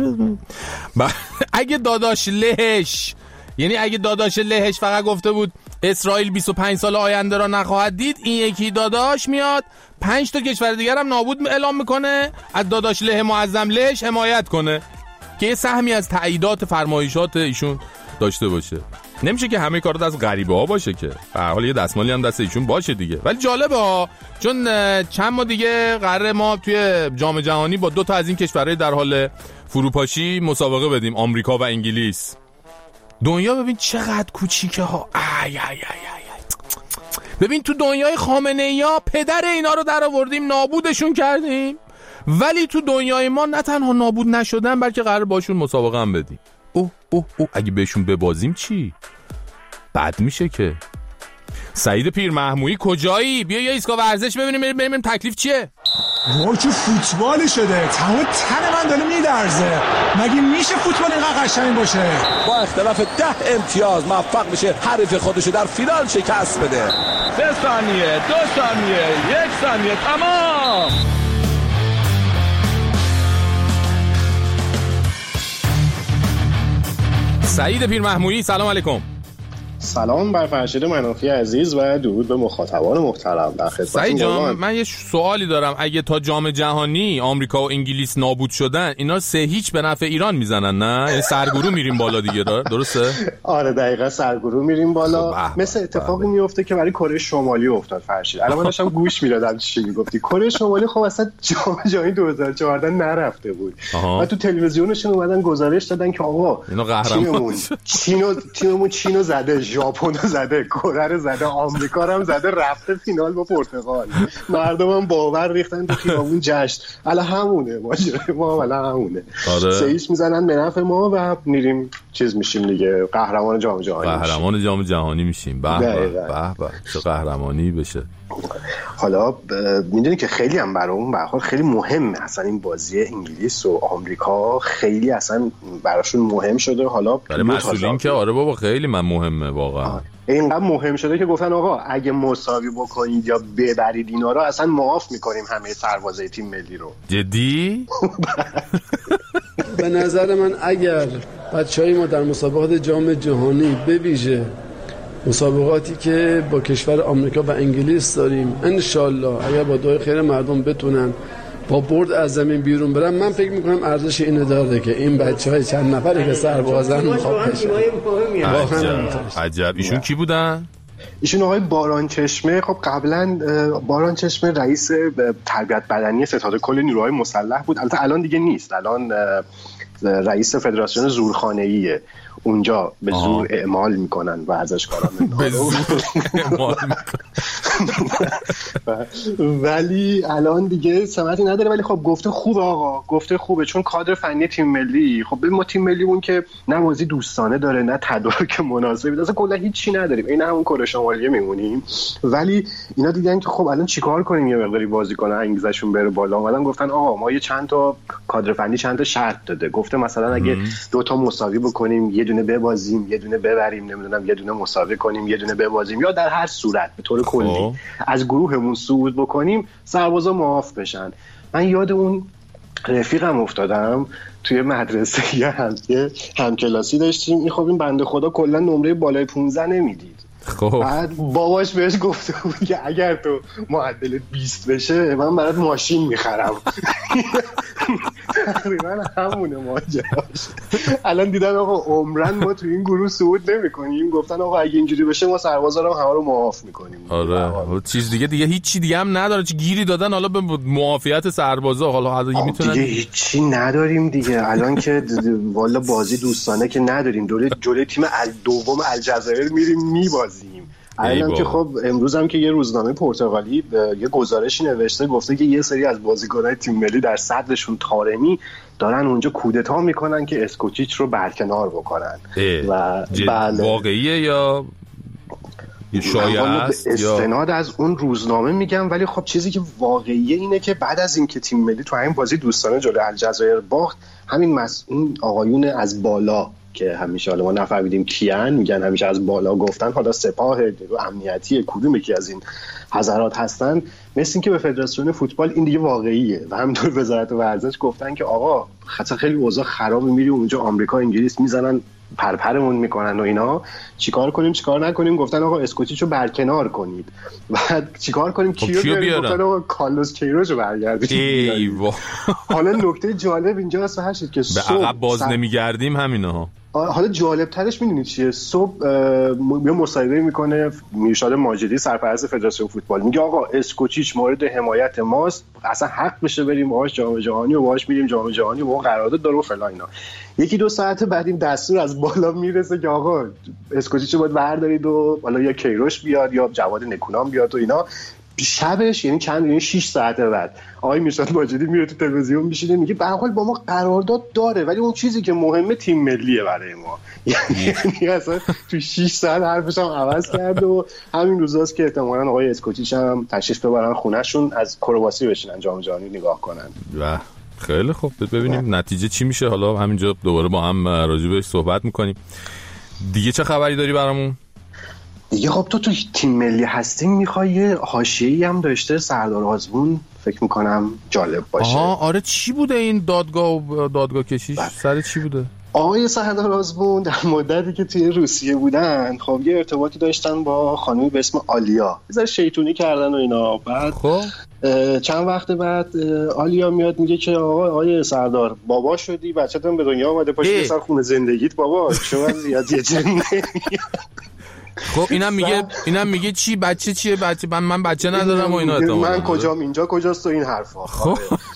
اگه داداش لهش یعنی اگه داداش لهش فقط گفته بود اسرائیل بیست و پنج سال آینده را نخواهد دید، این یکی داداش میاد پنج تا کشور دیگر هم نابود اعلام میکنه، از داداش له معظم لهش حمایت کنه که یه سهمی از تاییدات فرمایشات ایشون داشته باشه. نمیشه که همه کارات از غریبه ها باشه که، به هر حال یه دستمالی هم دست ایشون باشه دیگه. ولی جالبه ها، چون چند ماه دیگه قراره ما توی جام جهانی با دو تا از این کشورهای در حال فروپاشی مسابقه بدیم، آمریکا و انگلیس. دنیا ببین چقدر کوچیکه ها. آی آی آی آی. ببین تو دنیای خامنه‌ای‌ها پدر اینا رو در آوردیم، نابودشون کردیم، ولی تو دنیای ما نه تنها نابود نشدن بلکه قرار باشون مسابقه هم بدیم. اوه اوه اوه اگه بهشون ببازیم چی؟ بد میشه که. سعید پیرمحمودی کجایی؟ بیا یه ایستگاه ورزش ببینیم بریم ببینیم تکلیف چیه. وای چه فوتبالی شده، تمام تن من داره میلرزه. مگه میشه فوتبال اینقدر قشنگ باشه؟ با اختلاف ده امتیاز موفق میشه حریف خودشو در فینال شکست بده. سه ثانیه، دو ثانیه، یک ثانیه، تمام. سعید پیرمحمودی سلام علیکم. سلام بر فرشید منافی عزیز و درود به مخاطبان محترم. در خدمتتون. سعید جان من یه سوالی دارم، اگه تا جام جهانی آمریکا و انگلیس نابود شدن اینا سه هیچ به نفع ایران میزنن نه؟ یه سرگروه میریم بالا دیگه، درسته؟ آره دقیقاً سرگروه میریم بالا. مثل اتفاقی میفته که برای کره شمالی افتاد فرشید. الان من داشتم گوش میدادم چی میگفتی. کره شمالی خب اصلا جام جهانی دو هزار و چهارده نرفته بود. و تو تلویزیونشون اومدن گزارش دادن که آقا اینا قهرمان چینو تیممون چینو زده، ژاپن زده، کره رو زده، آمریکا رو هم زده، رفته فینال با پرتغال. مردم هم باور ریختن تو خیابون جشن. الان همونه ماجرای ما، الان همونه. آره. سه‌هیچ میزنن به نفع ما و میریم چیز میشیم دیگه، قهرمان جام جهانی. قهرمان جام جهانی میشیم. به به به چه قهرمانی بشه. حالا میدونی که خیلی هم برامون به هر حال خیلی مهمه اصلا این بازی انگلیس و آمریکا، خیلی اصلا براشون مهم شده. حالا برای مسئولین که آره بابا خیلی من مهمه واقعا. اینقدر مهم شده که گفتن آقا اگه مساوی بکنید یا ببرید اینا رو اصلا معاف میکنیم همه سربازای تیم ملی رو. جدی؟ به نظر من اگر بچهای ما در مسابقات جام جهانی به ویژه مسابقاتی که با کشور آمریکا و انگلیس داریم انشالله اگر با دعای خیر مردم بتونن با برد از زمین بیرون برن، من فکر میکنم ارزش اینو داره که این بچهای چند نفری که سربازن مخاطب بشن. عجب عجب. ایشون کی بودن؟ ایشون آقای باران چشمه. خب قبلا باران چشمه رئیس تربیت بدنی ستاد کل نیروهای مسلح بود، البته الان دیگه نیست، الان رئیس فدراسیون زورخانه‌ایه. اونجا به زور آه. اعمال میکنن ورزشکاران به زور اعمال ولی الان دیگه ثمری نداره. ولی خب گفته خوبه آقا، گفته خوبه، چون کادر فنی تیم ملی، خب ما تیم ملیمون که نه بازی دوستانه داره نه تدارک مناسبی داره، اصلا کلا هیچی نداریم، این همون کره شمالی میمونیم. ولی اینا دیدن که خب الان چیکار کنیم یه مقداری بازیکن انگیزشون بره بالا، اومدن گفتن آقا ما یه چند تا کادر فنی چند تا شرط داده، گفته مثلا اگه دو تا مساوی بکنیم، یه دونه ببازیم، یه دونه ببریم، نمیدونم یه دونه مساوی کنیم، یه دونه ببازیم، یا در هر صورت به طور کلی از گروهمون صعود بکنیم، سربازا معاف بشن. من یاد اون رفیقم افتادم توی مدرسه یه هم که همکلاسی داشتیم، این خب این بنده خدا کلا نمره بالای پانزده نمیدید. خب بعد باباش بهش گفته بود که اگر تو معدل بیست بشه من برات ماشین میخرم. تقریبا همونه ماجراش. الان دیدن آقا عمرن ما تو این گروه صعود نمی‌کنیم، گفتن آقا اگه اینجوری بشه ما سربازا رو همه رو معاف می‌کنیم. آره چیز دیگه دیگه هیچی دیگه هم نداره، چه گیری دادن حالا به معافیت سربازا، حالا حالا میتونن دیگه هیچی نداریم دیگه. الان که والا بازی دوستانه که نداریم، جلوی جلوی تیم دوم الجزایر میریم میبازیم. الان که خب امروز هم که یه روزنامه پرتغالی یه گزارشی نوشته، گفته که یه سری از بازیکن‌های تیم ملی در صدرشون طارمی دارن اونجا کودتا میکنن که اسکوچیچ رو برکنار بکنن. و بله واقعیه یا شایعه است؟ استناد از اون روزنامه میگم، ولی خب چیزی که واقعیه اینه که بعد از اینکه تیم ملی تو همین بازی دوستانه جلوی الجزایر باخت، همین مسئول آقایون از بالا که همیشه حالا ما نفهمیدیم کیان، میگن همیشه از بالا گفتن، حالا سپاه امنیتی کدوم یکی از این حضرات هستن، مثل این که به فدراسیون فوتبال این دیگه واقعیه. و همینطور وزارت ورزش گفتن که آقا خاطر خیلی اوضاع خرابه، میری اونجا آمریکا انگلیس میزنن پرپرمون میکنن و اینا، چیکار کنیم چیکار نکنیم؟ گفتن آقا اسکوچیچو برکنار کنید. بعد چیکار کنیم؟ کیو بیاریم؟ گفتن آقا کارلوس کیروش رو برگردونید. حالا نکته جالب اینجاست و هشت که به عقب باز نمیگردیم همینا. حالا جالب ترش میدونید چیه؟ صبح یه مصاحبه میکنه میرشاد ماجدی سرپرست فدراسیون فوتبال، میگه آقا اسکوچیچ مورد حمایت ماست، اصلا حق بشه بریم باهاش جام جهانی و باهاش میریم جام جهانی و با قرارداد داره و فلان اینا. یکی دو ساعت بعد این دستور از بالا میرسه که آقا اسکوچیچ باید بردارید و حالا یا کیروش بیاد یا جواد نکونام بیاد و اینا. شبش یعنی چند یعنی شش ساعت بعد آقای میرشاد ماجدی میره تو تلویزیون میشینه میگه به هر حال با ما قرارداد داره، ولی اون چیزی که مهمه تیم ملیه برای ما. یعنی اصلا تو شش ساعت حرفش هم عوض کرد و همین روزاست که احتمالاً آقای اسکوچیچ هم تشریف ببرن خونه‌شون از کرواسی بشینن جام جهانی نگاه کنن. و خیلی خوب ببینیم نتیجه چی میشه. حالا همینجا دوباره با هم راجع بهش صحبت میکنیم. دیگه چه خبری داری برامون؟ دیگه خب تو تو تیم ملی هستیم، میخوای یه حاشیه‌ای هم داشته سردار آزمون، فکر میکنم جالب باشه. آها آره چی بوده این دادگاه و دادگاه کشیش؟ سر چی بوده؟ آقای سردار آزمون در مدتی که توی روسیه بودن خب یه ارتباطی داشتن با خانمی به اسم آلیا، یه ذره شیطونی کردن و اینا. بعد خب چند وقت بعد آلیا میاد میگه که آقا آقای سردار بابا شدی، بچه‌تون به دنیا اومده، پاشو بسر خونه زندگیت بابا، شما زیاد یه جن. خب اینم میگه اینم میگه چی بچه چیه بچه من من بچه ندارم و اینا احتمالاً من کجام اینجا کجاست و این حرفا. خب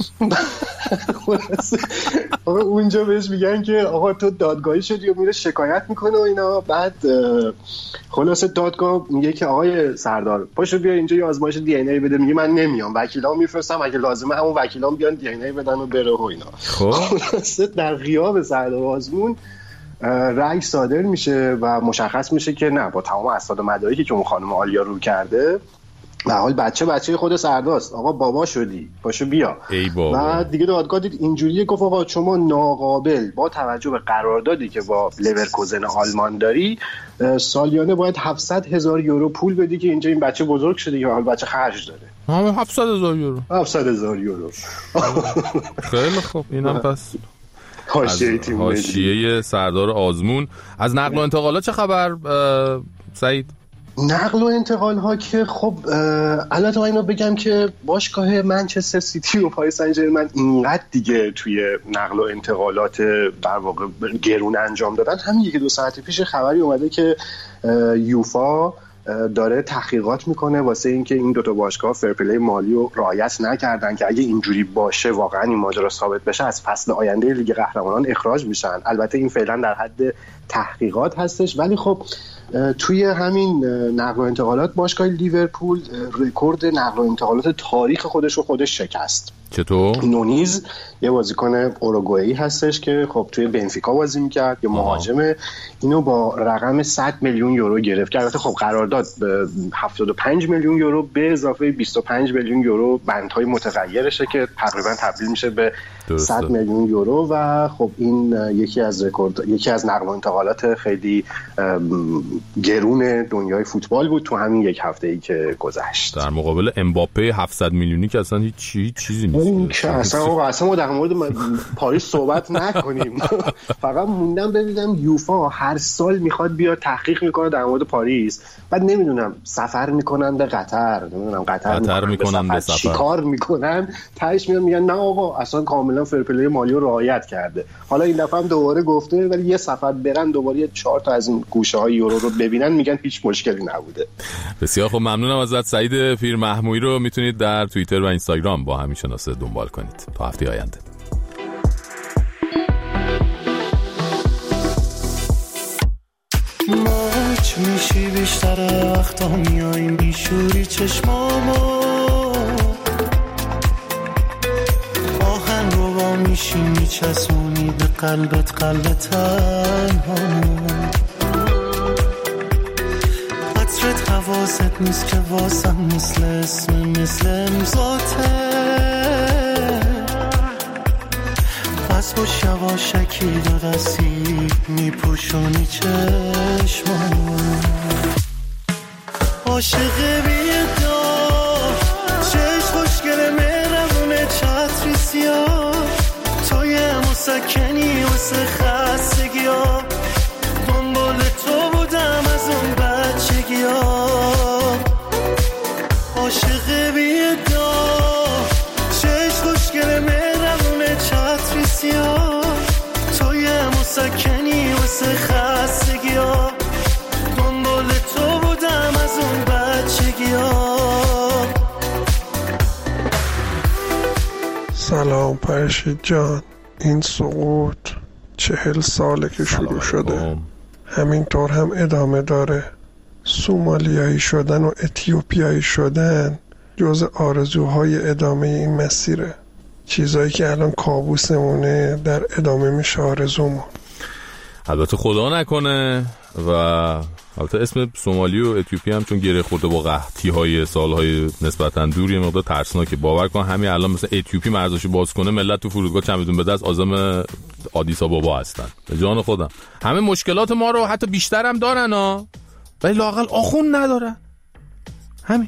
آقا اونجا بهش میگن که آقا تو دادگاهی شدی و میره شکایت میکنه و اینا. بعد خلاص دادگاه میگه که آقای سردار پاشو بیا اینجا یه آزمایش دی ان ای بده. میگه من نمیام، وکیلام میفرستم اگه لازمه همون وکیلام بیان دی ان ای بدن و بره و اینا. خلاص در غیاب سردار آزمون رأی صادر میشه و مشخص میشه که نه، با تمام اسناد و مدارکی که اون خانم آلیا رو کرده و حال بچه بچه خود سرداست، آقا بابا شدی پاشو بیا. ای بابا. و دیگه دادگاه دید اینجوریه، گفت آقا شما ناقابل با توجه به قراردادی که با لورکوزن آلمان داری سالیانه باید هفتصد هزار یورو پول بدی که اینجا این بچه بزرگ شده که حال بچه خرج داره. همه هفتصد هزار یورو. هفتصد هزار یورو. خیلی خوب. اینم پس حاشیه سردار آزمون. از نقل و انتقالات چه خبر سعید؟ نقل و انتقال ها که خب البته اینو بگم که باشگاه منچستر سیتی و پاریس سن ژرمن اینقدر دیگه توی نقل و انتقالات در واقع گرون انجام دادن. همین یکی دو ساعت پیش خبری اومده که یوفا داره تحقیقات میکنه واسه اینکه این دوتا باشگاه فرپلی مالی رو رعایت نکردن که اگه اینجوری باشه واقعا این ماجرا ثابت بشه از فصل آینده لیگ قهرمانان اخراج میشن. البته این فعلا در حد تحقیقات هستش، ولی خب توی همین نقل و انتقالات باشگاه لیورپول رکورد نقل و انتقالات تاریخ خودش رو خودش شکست. چطور؟ نونیز یه بازیکن اوروگوئی هستش که خب توی بنفیکا بازی میکرد، یه مهاجمه، اینو با رقم صد میلیون یورو گرفت که البته خب قرارداد به هفتاد و پنج میلیون یورو به اضافه بیست و پنج میلیون یورو بندهای متغیرشه که تقریبا تبدیل میشه به صد میلیون یورو و خب این یکی از رکورد یکی از نقل و انتقالات خیلی گرون دنیای فوتبال بود تو همین یک هفته‌ای که گذشت. در مقابل امباپه هفتصد میلیونی که اصلا هیچ چیزی نیست. این که اصلا آقا اصلا ما در مورد پاریس صحبت نکنیم. فقط موندم ببینم یوفا هر سال میخواد بیاد تحقیق میکنه در مورد پاریس، بعد نمیدونم سفر میکنن به قطر، نمیدونم قطر, قطر میکنن به سفر چیکار میکنن، تهش میان میگن نه آقا اصلا کاملا فرپلی مالی رو رعایت کرده. حالا این دفعه هم دوباره گفته ولی یه سفر برن دوباره چهار تا از این گوشه های یورو رو ببینن، میگن هیچ مشکلی نبوده. بسیار خب، ممنونم ازت سعید پیر محمودی. رو میتونید در توییتر و اینستاگرام با همین شناسه دنبال کنید. تا هفته آینده. ماچ میشی بیشتر وقتا میاییم بیشوری چشمامو آهن رو با میشی میچسونی به قلبت قلب تنهامو عطرت حواست نیست که واسم مثل اسم مثل امزاته پس با شواشکی دو دستی میپوشونی چشمانو عاشق بیدار چشم خوشگل مهربونه چتری سیاه توی مسکنی واسه خستگی ها دنبال تو بودم از اون بچگی ها عاشق بیدار چشم خوشگل مهربونه چتری سیاه توی مسکنی واسه خستگی ها دنبال تو بودم از اون بچگی ها. سلام فرشید جان، این سقوط چهل ساله که شروع شده، همینطور هم ادامه داره. سومالیایی شدن و اتیوپیایی شدن جز آرزوهای ادامه این مسیره. چیزایی که الان کابوسمونه در ادامه میشه آرزومون. البته خدا نکنه. و البته اسم سومالی و اتیوپی هم چون گره خورده با قحطی های سالهای نسبتا دور یه مقدار ترسناکه. باور کن همین الان مثلا اتیوپی مرزشو باز کنه ملت تو فرودگاه چمدون به دست عازم آدیس آبابا هستن. به جان خودم همه مشکلات ما رو حتی بیشتر هم دارن ها، ولی لااقل آخون ندارن. همین.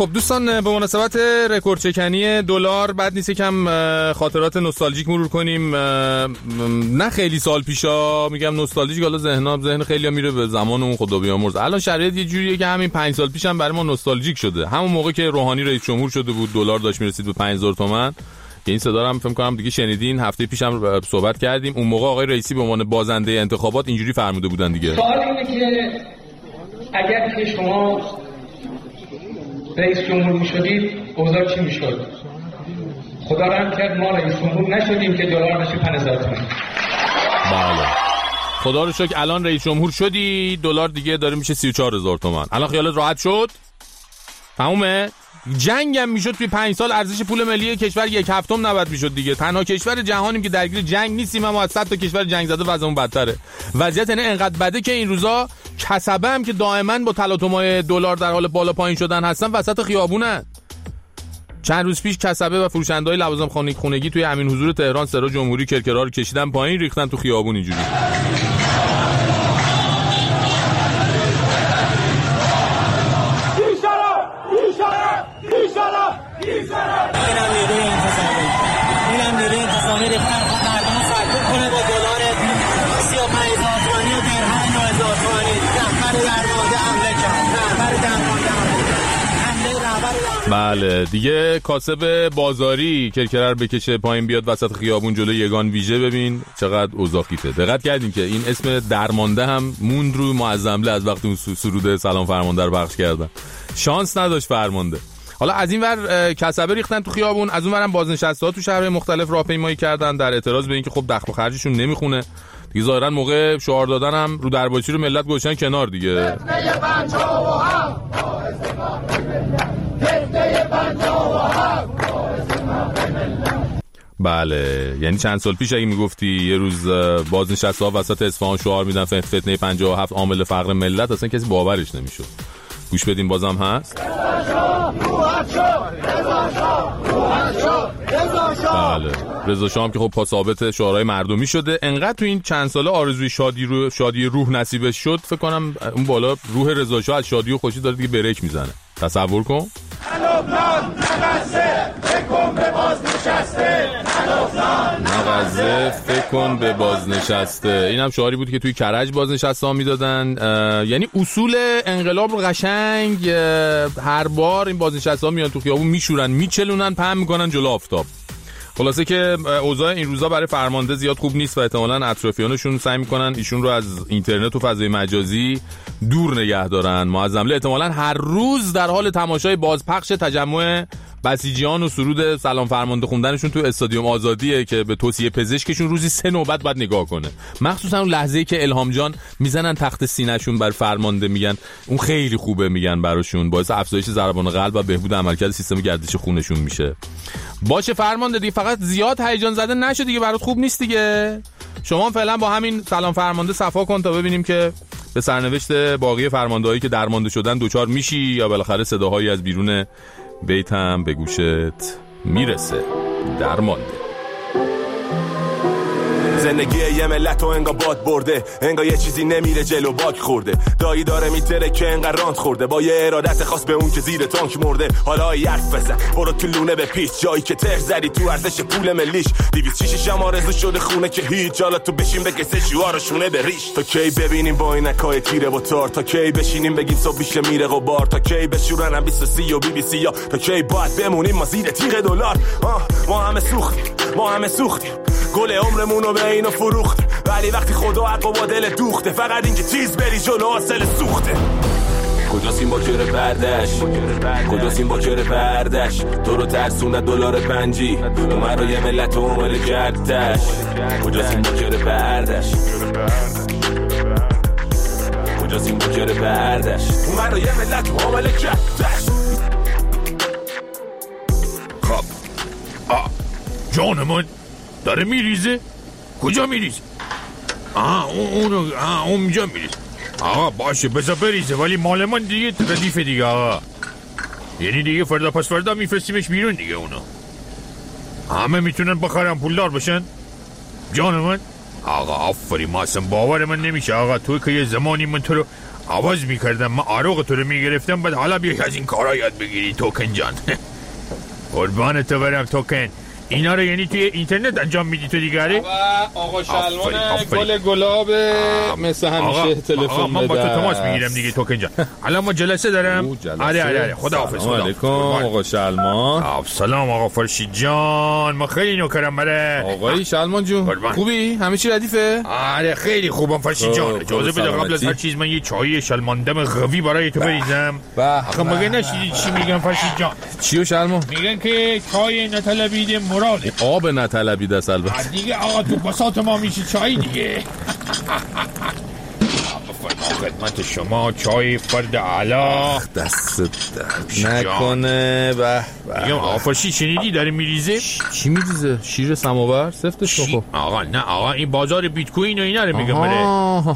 خب دوستان، به مناسبت رکورد شکنی دلار بعد نیست کم خاطرات نوستالژیک مرور کنیم. نه خیلی سال پیشا، میگم نوستالژیک، حالا ذهنم ذهن خیلی‌ها میره به زمان اون خدا بیامرز. الان شرایط یه جوریه که همین پنج سال پیشم برای ما نوستالژیک شده. همون موقع که روحانی رئیس جمهور شده بود دلار داشت میرسید به پنج هزار تومان. که این صدا رو هم فکر کنم دیگه شنیدین، هفته پیشم صحبت کردیم. اون موقع آقای رئیسی به عنوان بازنده انتخابات اینجوری فرموده بودن دیگه. سوال اینه که اگر که شما رئیس جمهور میشدید اوضاع چی میشد؟ خدا رحم کرد ما رئیس جمهور نشدیم که دلار بشه پنج هزار تومان. بله خدا رو شکر الان رئیس جمهور شدی، دلار دیگه داره میشه سی و چهار هزار تومان. الان خیالت راحت شد؟ تمومه؟ جنگ هم میشد توی پنج سال ارزش پول ملی کشور یک هفتم نبود میشد دیگه. تنها کشور جهانیم که درگیر جنگ نیستیم، اما از صد تا کشور جنگ زده وضعمون بدتره. وضعیت یعنی انقدر بده که این روزا کسبه هم که دائما با تلاطم‌های دلار در حال بالا پایین شدن هستن وسط خیابونن. چند روز پیش کسبه و فروشنده‌های لوازم خانگی خونگی توی امین حضور تهران سرا جمهوری کرکرا رو کشیدن پایین، ریختن تو خیابون اینجوری. اینم نیروی انتظامی اینم نیروی انتظامی ریختن خود مردم سرکوب کنه با دلار سی و پنج هزار تومانی و درهم نه هزار تومانی. رهبر درمانده حمله کرد، رهبر درمانده حمله رهبر. بله دیگه کاسب بازاری کرکره رو بکشه پایین بیاد وسط خیابون جلوی یگان ویژه. ببین چقدر اوضاع خیته. دقت کردین که این اسم درمانده هم موند رو معظمله از وقتی اون سرود سلام فرمانده رو پخش کردن. شانس نداشت فرمانده. حالا از این ور کسبه ریختن تو خیابون، از اون ورم بازنشسته‌ها تو شهرهای مختلف راهپیمایی کردن در اعتراض به اینکه خب دخل و خرجشون نمیخونه دیگه. ظاهرا موقع شعار دادن هم رو درباچی رو ملت گوشن کنار دیگه. بله یعنی چند سال پیش اگه میگفتی یه روز بازنشسته‌ها وسط اصفهان شعار میدن فتنه پنجاه و هفت عامل فقر ملت، اصلا کسی باورش نمیشد. گوش بدین بازم هست. بله رضا شاه هم که خب پا ثابت شعارهای مردمی شده. انقدر تو این چند ساله آرزوی شادی رو شادی روح نصیبش شد، فکر کنم اون بالا روح رضا شاه از شادی و خوشی داره دیگه بریک میزنه. تصور کن. نغزه فکر کن به بازنشسته. این هم شعاری بود که توی کرج بازنشسته ها میدادن. یعنی اصول انقلاب رو قشنگ هر بار این بازنشسته ها میان تو خیابون میشورن میچلونن پهن میکنن جلو آفتاب. خلاصه که اوضاع این روزا برای فرمانده زیاد خوب نیست و احتمالاً اطرافیانشون سعی میکنن ایشون رو از اینترنت و فضای مجازی دور نگه دارن. معظمله احتمالاً هر روز در حال تماشای بازپخش تجمع بسیجیان و سرود سلام فرمانده خوندنشون تو استادیوم آزادیه که به توصیه پزشکشون روزی سه نوبت بعد نگاه کنه. مخصوصا اون لحظه‌ای که الهام جان میزنن تخت سینه‌شون بر فرمانده، میگن اون خیلی خوبه، میگن براشون باعث افزایش ضربان قلب و بهبود عملکرد سیستم گردش خونشون میشه. باشه فرمانده دیگه، فقط زیاد هیجان زده نشو دیگه، برات خوب نیست دیگه. شما فعلا با همین سلام فرمانده صفا کن تا ببینیم که به سرنوشت باقی فرماندهایی که درمانده شدن دوچار میشی یا بالاخره صداهایی از بیرون بیت هم به گوشت میرسه. درمانده. زندگی یه ملت و انگا باد برده، انگا یه چیزی نمیره جلو باک خورده. دایی داره میتره که انگا رانت خورده، با یه ارادت خاص به اون که زیر تانک مرده. حالا یرف بزن برو تو لونه به پیچ، جایی که تر زدی تو ارزش پول ملیش. دیویست شیشی شم آرزو شده خونه که هیچ، حالا تو بشین بکسه شوارشونه به ریش. تا کی ببینیم با اینکای تیره و تار، تا کی بشینیم بگیم صبح بیشه میره غبار، تا کی بشورن هم بیست و سی و بی بی سی یا تا کی باید بمونیم ما زیر تیغ دلار. ما همه سوختیم ما همه سوختیم گل عمرمونو به اینو فروختیم، ولی وقتی خدا حق با دل دوخته، فقط اینکه چیز بری جلو حاصل سوخته. کجاست این باکر بردش، کجاست این باکر بردش، تو رو ترسونه دلار پنجی، اومد رو یه ملت عمل کردش. کجاست این باکر بردش، کجاست این باکر بردش، اومد رو یه ملت عمل کردش. خب آه جانمون داره میریزه. کجا میریزه؟ آه اون اون آه اونجا میریزه. آقا باشه بذار بریزه، ولی مال من دیگه ردیفه دیگه آقا. یعنی دیگه فردا پس فردا میفرستیمش بیرون دیگه. اونا همه میتونن بخرن پولدار بشن. جان من آقا آفرین، ما اصلا باور من نمیشه آقا. تو که یه زمانی من تو رو عوض میکردم، من آروغ تو رو میگرفتم، بعد حالا بیا از این کارا یاد بگیری توکن جان. قربان تو برم توکن. اینا رو یعنی توی اینترنت انجام میدی تو دیگره؟ آقا شلمان گل گلاب مثل همیشه تلفن من با تو تماس میگیرم دیگه توکن جان. الان ما جلسه دارم. آره آره خداحافظ. سلام علیکم آقا شلمان. سلام آقا فرشید جان، ما خیلی نوکرم. بره آقای شلمان جون خوبی؟ همه چی ردیفه؟ آره خیلی خوبم فرشید جان. اجازه بده قبل از هر چیز من یه چای شلماندم قوی برای تو بریزم. آخه مگه نشیدی چی میگن فرشید جان؟ چیو شلمان؟ میگن که چای نطلبیده مراده، آب نطلبیده است البته دیگه. آقا تو بساط ما میشه چای دیگه. خدمت شما چای فرد علا. دست نکنه. به میگم آقا فرشی شنیدی داره میریزه؟ چی میریزه؟ شیر سماور سفتش بخور. آقا نه آقا این بازار بیت کوین و اینا رو میگم. بره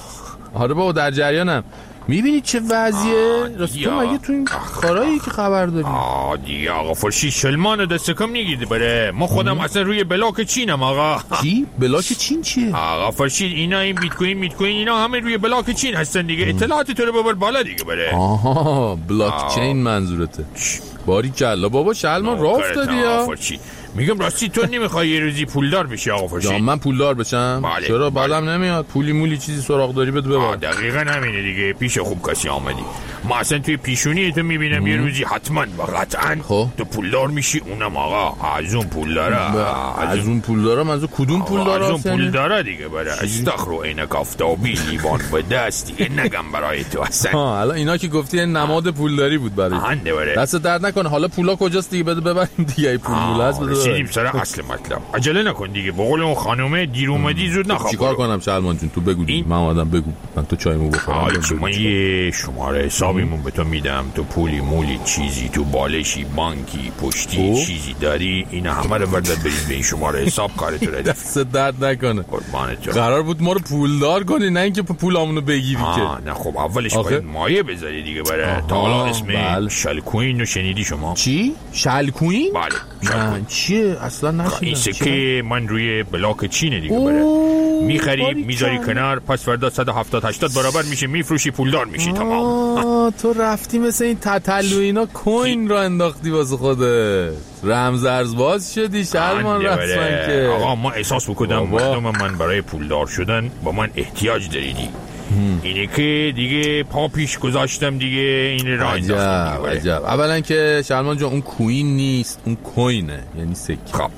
آره بابا در جریانم. میبینی چه وضعیه؟ راست تو مگه تو این کارایی که خبر داری؟ آه دیگه آقا فرشی شلمان دست کم نگیرده. بره ما خودم اصلا روی بلاک چینم آقا. چی؟ بلاک چین چیه؟ آقا فرشید اینا این بیت کوین بیت کوین اینا همه روی بلاک چین هستن دیگه. اطلاعات تو رو ببر بالا دیگه. بره آها بلاک چین منظورته. باری کلا بابا شلمان راه افتادی یا؟ میگم راستی تو نمیخوای یه روزی پولدار بشی آقا فرشید؟ من پولدار بشم؟ بله. چرا بالم نمیاد؟ پولی مولی چیزی سراغ داری بده ببر. دقیقاً همینه دیگه. پیش خوب کسی آمدی. ما اصلا توی پیشونی تو میبینم ام. یه روزی حتما و قطعاً تو پولدار میشی. اونم آقا از اون پولدارا. از اون پولدارا منظور کدوم پولدارا؟ از اون پولدارا دیگه. بره استخر و عینک آفتابی لیوان به دست دیگه نگم برای تو اصلا. ها الان اینا که گفتی نماد پولداری بود برای. هنده بره. دست درد نکنه. حالا پولا کجاست دیگه بده ببریم دیگه. پول مول هست بده. رسیدیم سر اصل مطلب. عجله نکن دیگه. به قول اون خانومه دیر اومدی زود نخواب. چیکار کنم شلمان جون؟ تو بگو این... من اومدم بگو. من تو چایمو بخورم. من یه شماره حسابیمون به تو میدم. تو پولی مولی چیزی تو بالشی بانکی پشتی او؟ چیزی داری اینا همه رو بردار برید به این شماره حساب کارت رو ردیف. دست درد نکنه. قربان تو. قرار بود ما رو پولدار کنی نه اینکه پولامونو بگیری که. نه خب اولش باید مایه بذاری دیگه. بره تا حالا اسم بل. شلکوین رو شنیدی شما؟ چی؟ شلکوین؟ بله. نه چیه اصلا نشیدم. این سکه من روی بلاک چینه دیگه. بره میخری میذاری کنار، پس فردا صد و هفتاد هشتاد برابر میشه، میفروشی پولدار میشی. تمام. تو رفتی مثل این تتلو اینا کوین رو انداختی واسه خودت. رمز ارز باز شدی شلمان رسما که. آقا ما احساس بکنم مردم من برای پولدار شدن با من احتیاج داریدی. اینه که دیگه پا پیش گذاشتم دیگه. این را انداختم. عجب عجب. اولا که شلمان جان اون کوین نیست، اون کوینه، یعنی سکه. خب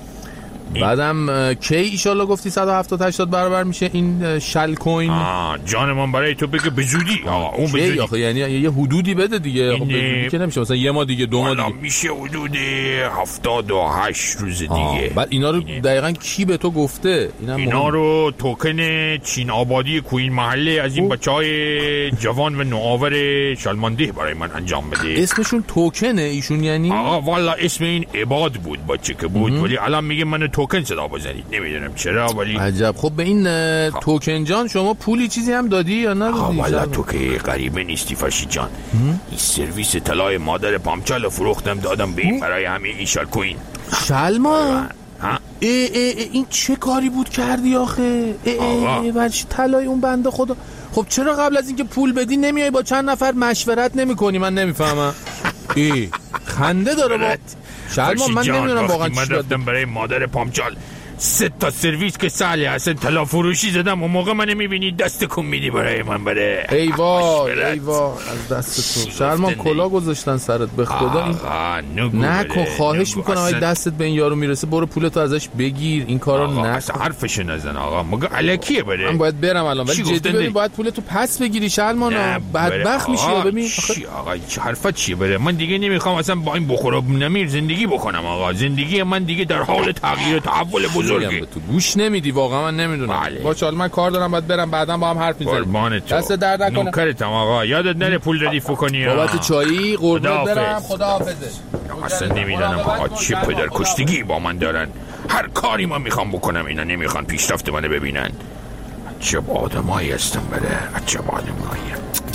بعدم کی ایشالله گفتی صد و هفتاد هشتاد برابر میشه این شل کوین؟ آه جان من برای تو بگه به زودی. آقا اون به زودی. آخه یعنی یه حدودی بده دیگه. آخه به زودی که نمیشه مثلا یه ماه دیگه دو ماه دیگه. میشه حدود هفتاد و هشت روز دیگه. بعد اینا رو دقیقاً کی به تو گفته؟ اینا, اینا رو توکن چین آبادی کوین محله از این بچهای جوان و نوآور شلمانده برای من انجام بده. اسمشون توکنه ایشون یعنی؟ آقا والا اسم این عباد بود بچه که بود، ولی الان میگه من توکن صدا بزنید. نمیدونم چرا ولی عجب. خب به این توکن جان شما پولی چیزی هم دادی یا ندادی؟ والا تو که غریبه نیستی فرشید جان. این سرویس طلای مادر پامچال فروختم دادم به این برای همین این شلکوین. شلمان ها ای ای ای این چه کاری بود کردی آخه؟ ای ای ورش طلای اون بنده خدا. خب چرا قبل از اینکه پول بدی نمیای با چند نفر مشورت نمیکنی؟ من نمیفهمم. ای خنده داره با شلمان. من نمیدونم واقعا چی دادم برای مادر پامچال. سه تا سرویس که سالی هستن طلا فروشی زدم. اون موقع من میبینی دست کن میدی برای من بره. ای وای ای وای از دست تو شلمان کلا گذاشتن سرت به خدا. این نکن خواهش میکنم اگه دستت به این یارو میرسه برو پولتو ازش بگیر. این کارو نکن. اصلا حرفش نزن آقا. مگه الکیه بره؟ من باید برم الان ولی جدی ببین باید پولتو پس بگیری شلمان. بدبخت میشی. ببین آقا چه حرفت چیه بره؟ من دیگه نمیخوام اصلا با این بخورم نمیر زندگی بکنم آقا. زندگی من دیگه در حال تغییر و تحول بزرگه. تو گوش نمیدی واقعا. من نمیدونم. باشه حالا من کار دارم باید برم بعدا با هم حرف میزنیم. دست درد نکنه. نوکرتم آقا. یادت نره پول ردیف کنی. بابت چایی قربونت برم. خداحافظ. اصلا نمیدونم آقا چه پدر کشتگی با من دارن. هر کاری من میخوام بکنم اینا نمیخوان پیشرفت منو ببینن. چه آدمایی هستن بره. چه آدمایی.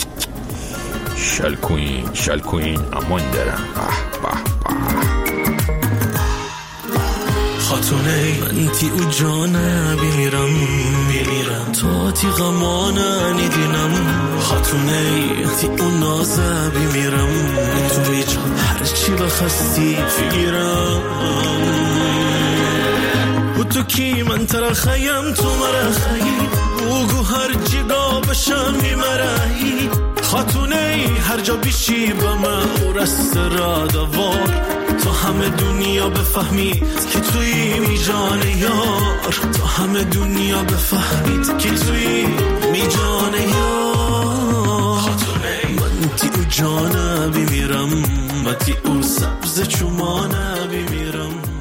شلکوین شلکوین امان دارم. به به به. خاطر خاتونه من تی او جانه بیمیرم بیمیرم تا تی غمانه نیدینم خاتونه تی او نازه بیمیرم تو بیجان هرچی بخستی فیرم و تو کی من ترخیم تو مرخی بگو هر جگا بشم میمرهی خاتونه هر جا بیشی با من او رست را دوار تو همه دنیا بفهمید که توی می جان یار تو همه دنیا بفهمید که توی می جان یار خاتونه من تی او جانه بیمیرم من تی او سبز چومانه بیمیرم